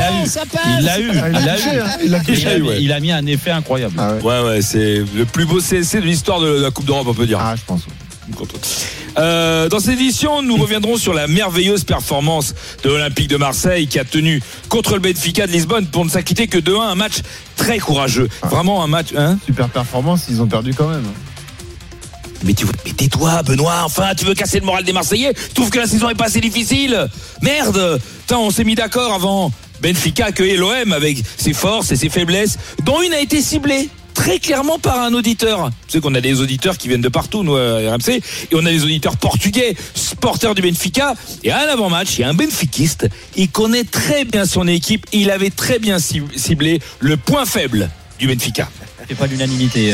Il a mis un effet incroyable. Ouais, c'est le plus beau CSC de l'histoire de la Coupe d'Europe, on peut dire. Ah, je pense. Dans cette édition, nous reviendrons sur la merveilleuse performance de l'Olympique de Marseille qui a tenu contre le Benfica de Lisbonne pour ne s'acquitter que 2-1, un match très courageux. Vraiment un match... Super performance, ils ont perdu quand même. Mais tais-toi, Benoît, enfin, tu veux casser le moral des Marseillais? Tu trouves que la saison est pas assez difficile? Merde! Putain, on s'est mis d'accord avant. Benfica accueillait l'OM avec ses forces et ses faiblesses, dont une a été ciblée très clairement par un auditeur. Tu sais qu'on a des auditeurs qui viennent de partout, nous, à RMC, et on a des auditeurs portugais, supporters du Benfica, et à l'avant-match, il y a un benfiquiste, il connaît très bien son équipe, il avait très bien ciblé le point faible du Benfica. C'est pas l'unanimité.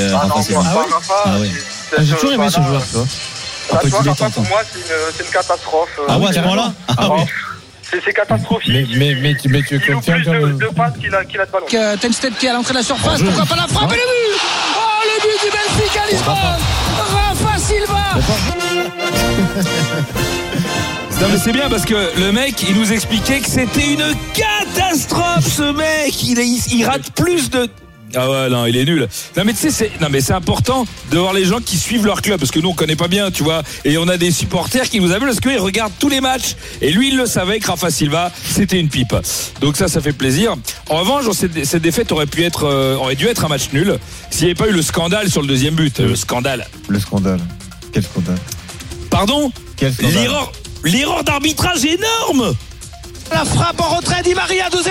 J'ai toujours aimé ce joueur, toi. Rafa, pour moi, c'est une catastrophe. Ah ouais, à ce moment-là? C'est catastrophique. Mais tu il confirmes deux passes qu'il a de ballon. Tenstedt qui est à l'entrée de la surface, pourquoi pas la frappe et le but? Oh, le but du Benfica Lisbonne. Rafa Silva. Non mais c'est bien parce que le mec il nous expliquait que c'était une catastrophe ce mec. Il rate plus de... Ah ouais, non, il est nul. Non mais tu sais, c'est important de voir les gens qui suivent leur club parce que nous on connaît pas bien, tu vois, et on a des supporters qui nous appellent parce qu'ils regardent tous les matchs. Et lui il le savait que Rafa Silva c'était une pipe. Donc ça fait plaisir. En revanche, cette défaite aurait dû être un match nul s'il n'y avait pas eu le scandale sur le deuxième but. Le scandale. Quel scandale? Pardon? Quel scandale? L'erreur d'arbitrage énorme. La frappe en retrait, Di Maria 2-0. 2-0.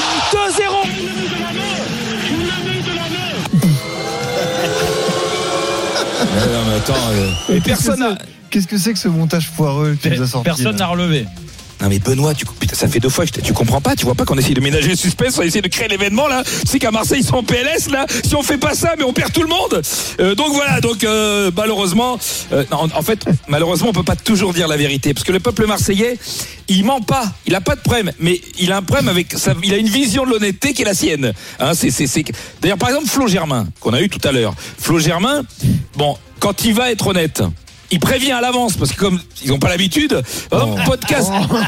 Non mais attends, personne n'a... Qu'est-ce que c'est que ce montage foireux qui nous a sorti? Personne n'a relevé. Non mais Benoît, putain, ça fait 2 fois que tu comprends pas, tu vois pas qu'on essaye de ménager le suspense, on essaie de créer l'événement là. Tu sais qu'à Marseille ils sont en PLS là, si on fait pas ça, mais on perd tout le monde. Donc voilà, malheureusement, en fait, malheureusement on peut pas toujours dire la vérité, parce que le peuple marseillais, il ment pas, il a pas de problème, mais il a un problème avec ça, il a une vision de l'honnêteté qui est la sienne. Hein, D'ailleurs par exemple Flo Germain, qu'on a eu tout à l'heure. Flo Germain, bon, quand il va être honnête, il prévient à l'avance parce que comme ils n'ont pas l'habitude, podcast.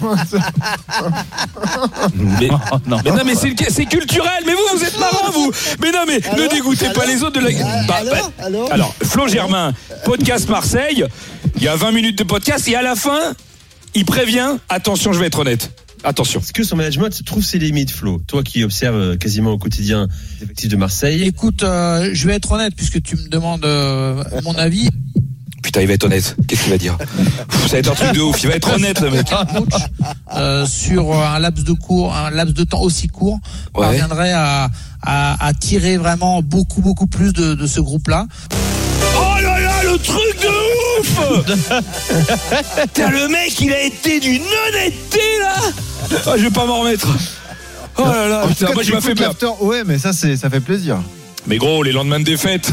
Mais c'est culturel. Mais vous êtes marrant vous. Mais non mais alors, ne dégoûtez pas les autres de la. Alors Flo Germain, podcast Marseille. Il y a 20 minutes de podcast et à la fin, il prévient. Attention, je vais être honnête. Attention. Est-ce que son management trouve ses limites, Flo? Toi qui observes quasiment au quotidien les effectifs de Marseille. Écoute, je vais être honnête puisque tu me demandes mon avis. Putain, il va être honnête. Qu'est-ce qu'il va dire? Ça va être un truc de ouf. Il va être honnête, le mec. Sur un laps de temps aussi court, parviendrait à tirer vraiment beaucoup plus de ce groupe-là. Oh là là, le truc de ouf! T'as le mec, il a été d'une honnêteté là. Oh, je vais pas m'en remettre. Oh là là, putain, moi je m'a fait peur. Ouais, mais ça fait plaisir. Mais gros, les lendemains de défaite.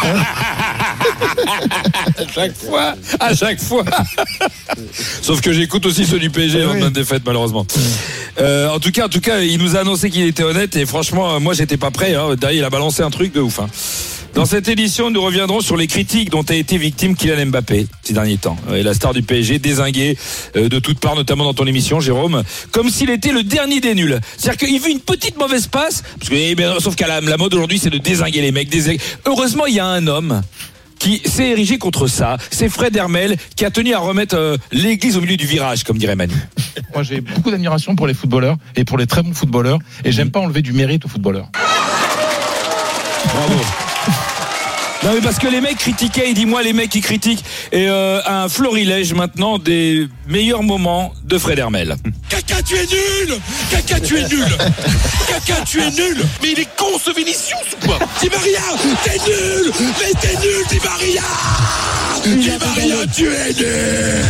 À chaque fois. Sauf que j'écoute aussi ceux du PSG, les lendemains de défaite, malheureusement. En tout cas, il nous a annoncé qu'il était honnête et franchement, moi, j'étais pas prêt. Hein. Derrière, il a balancé un truc de ouf. Hein. Dans cette édition, nous reviendrons sur les critiques dont a été victime Kylian Mbappé ces derniers temps. Et la star du PSG dézinguée de toutes parts, notamment dans ton émission, Jérôme, comme s'il était le dernier des nuls. C'est-à-dire qu'il veut une petite mauvaise passe, parce que, sauf qu'à la mode aujourd'hui, c'est de dézinguer les mecs. Heureusement, il y a un homme qui s'est érigé contre ça. C'est Fred Hermel qui a tenu à remettre l'église au milieu du virage, comme dirait Manu. Moi, j'ai beaucoup d'admiration pour les footballeurs et pour les très bons footballeurs, et j'aime pas enlever du mérite aux footballeurs. Bravo. Non mais parce que les mecs critiquaient, il dit moi les mecs qui critiquent, et un florilège maintenant des meilleurs moments de Fred Hermel. Caca tu es nul. Caca tu es nul. Caca tu es nul. Mais il est con ce Vinicius ou quoi? Di Maria, t'es nul. Mais t'es nul Di Maria. Di Maria tu es nul.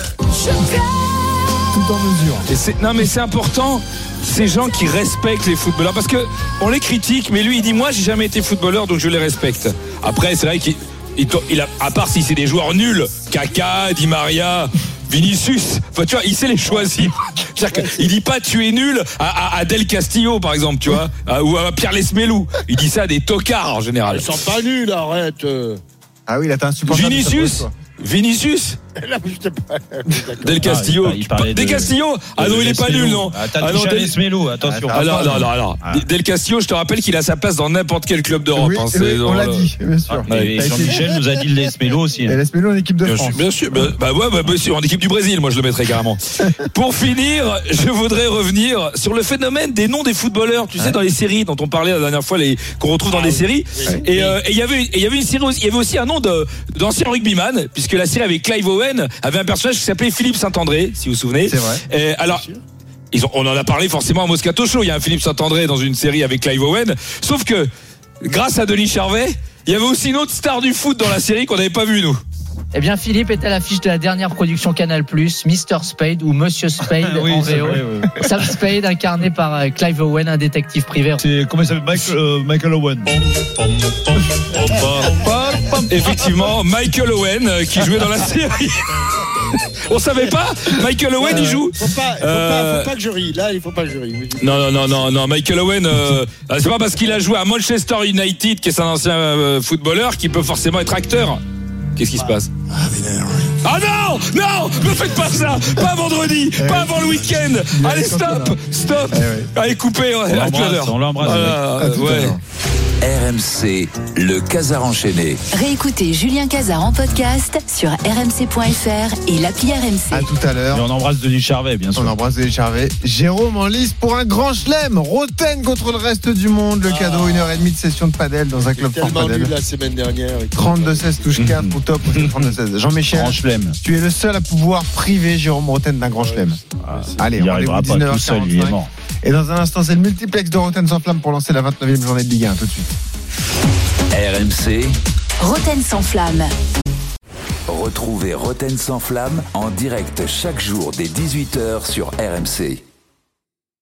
Tout en mesure. Non mais c'est important. Ces gens qui respectent les footballeurs, parce que on les critique, mais lui il dit moi j'ai jamais été footballeur donc je les respecte. Après c'est vrai qu'il a, à part si c'est des joueurs nuls, Kaka, Di Maria, Vinicius, enfin, tu vois, il sait les choisir. Il dit pas tu es nul à Del Castillo par exemple, tu vois, ou à Pierre Lesmelou. Il dit ça à des tocards en général. Ils sont pas nuls, arrête. Ah oui, là t'as un supporter. Vinicius Del Castillo. Del Castillo. Ah non, il est pas nul, non. T'as touché à Lesmelou, attention. Alors. Del Castillo, je te rappelle qu'il a sa place dans n'importe quel club d'Europe. Oui, on l'a dit, bien sûr. Jean-Michel nous a dit le Lesmelou aussi. Et Lesmelou en équipe de France. Bien sûr. En équipe du Brésil, moi je le mettrais carrément. Pour finir, je voudrais revenir sur le phénomène des noms des footballeurs. Tu sais, dans les séries dont on parlait la dernière fois, qu'on retrouve dans les séries. Et il y avait une série, il y avait aussi un nom d'ancien rugbyman, puisque la série avec Clive Owen avait un personnage qui s'appelait Philippe Saint-André, si vous vous souvenez. C'est vrai. Alors, on en a parlé forcément à Moscato Show. Il y a un Philippe Saint-André dans une série avec Clive Owen. Sauf que, grâce à Denis Charvet, il y avait aussi une autre star du foot dans la série qu'on n'avait pas vue, nous. Eh bien, Philippe est à l'affiche de la dernière production Canal+, Mr. Spade ou Monsieur Spade en VO. Sam Spade, incarné par Clive Owen, un détective privé. C'est, comment il s'appelle, Michael Owen. Effectivement, Michael Owen qui jouait dans la série. On savait pas. Michael Owen il joue. Faut pas que je rie. Là, il faut pas que je rie. Non. Michael Owen, c'est pas parce qu'il a joué à Manchester United, qui est un ancien footballeur, qu'il peut forcément être acteur. Qu'est-ce qui se passe? Ah non! Non! Ne faites pas ça! Pas vendredi! Pas avant le week-end! Allez, stop! Allez, coupez! On l'embrasse. Ouais. RMC, le Casar enchaîné. Réécoutez Julien Casar en podcast sur rmc.fr et l'appli RMC. À tout à l'heure. Et on embrasse Denis Charvet, bien sûr. On embrasse Denis Charvet. Jérôme en lice pour un grand chelem. Roten contre le reste du monde. Le cadeau, 1h30 de session de padel dans un club fort padel. Nul la semaine dernière. 32-16 touche 4 au top. 32-16. Jean-Michel, tu es le seul à pouvoir priver Jérôme Roten d'un grand chelem. Allez, on n'y arrivera pas tout seul, évidemment. Et dans un instant, c'est le multiplex de Roten sans flamme pour lancer la 29e journée de Ligue 1. Tout de suite. RMC. Roten sans flamme. Retrouvez Roten sans flamme en direct chaque jour dès 18h sur RMC.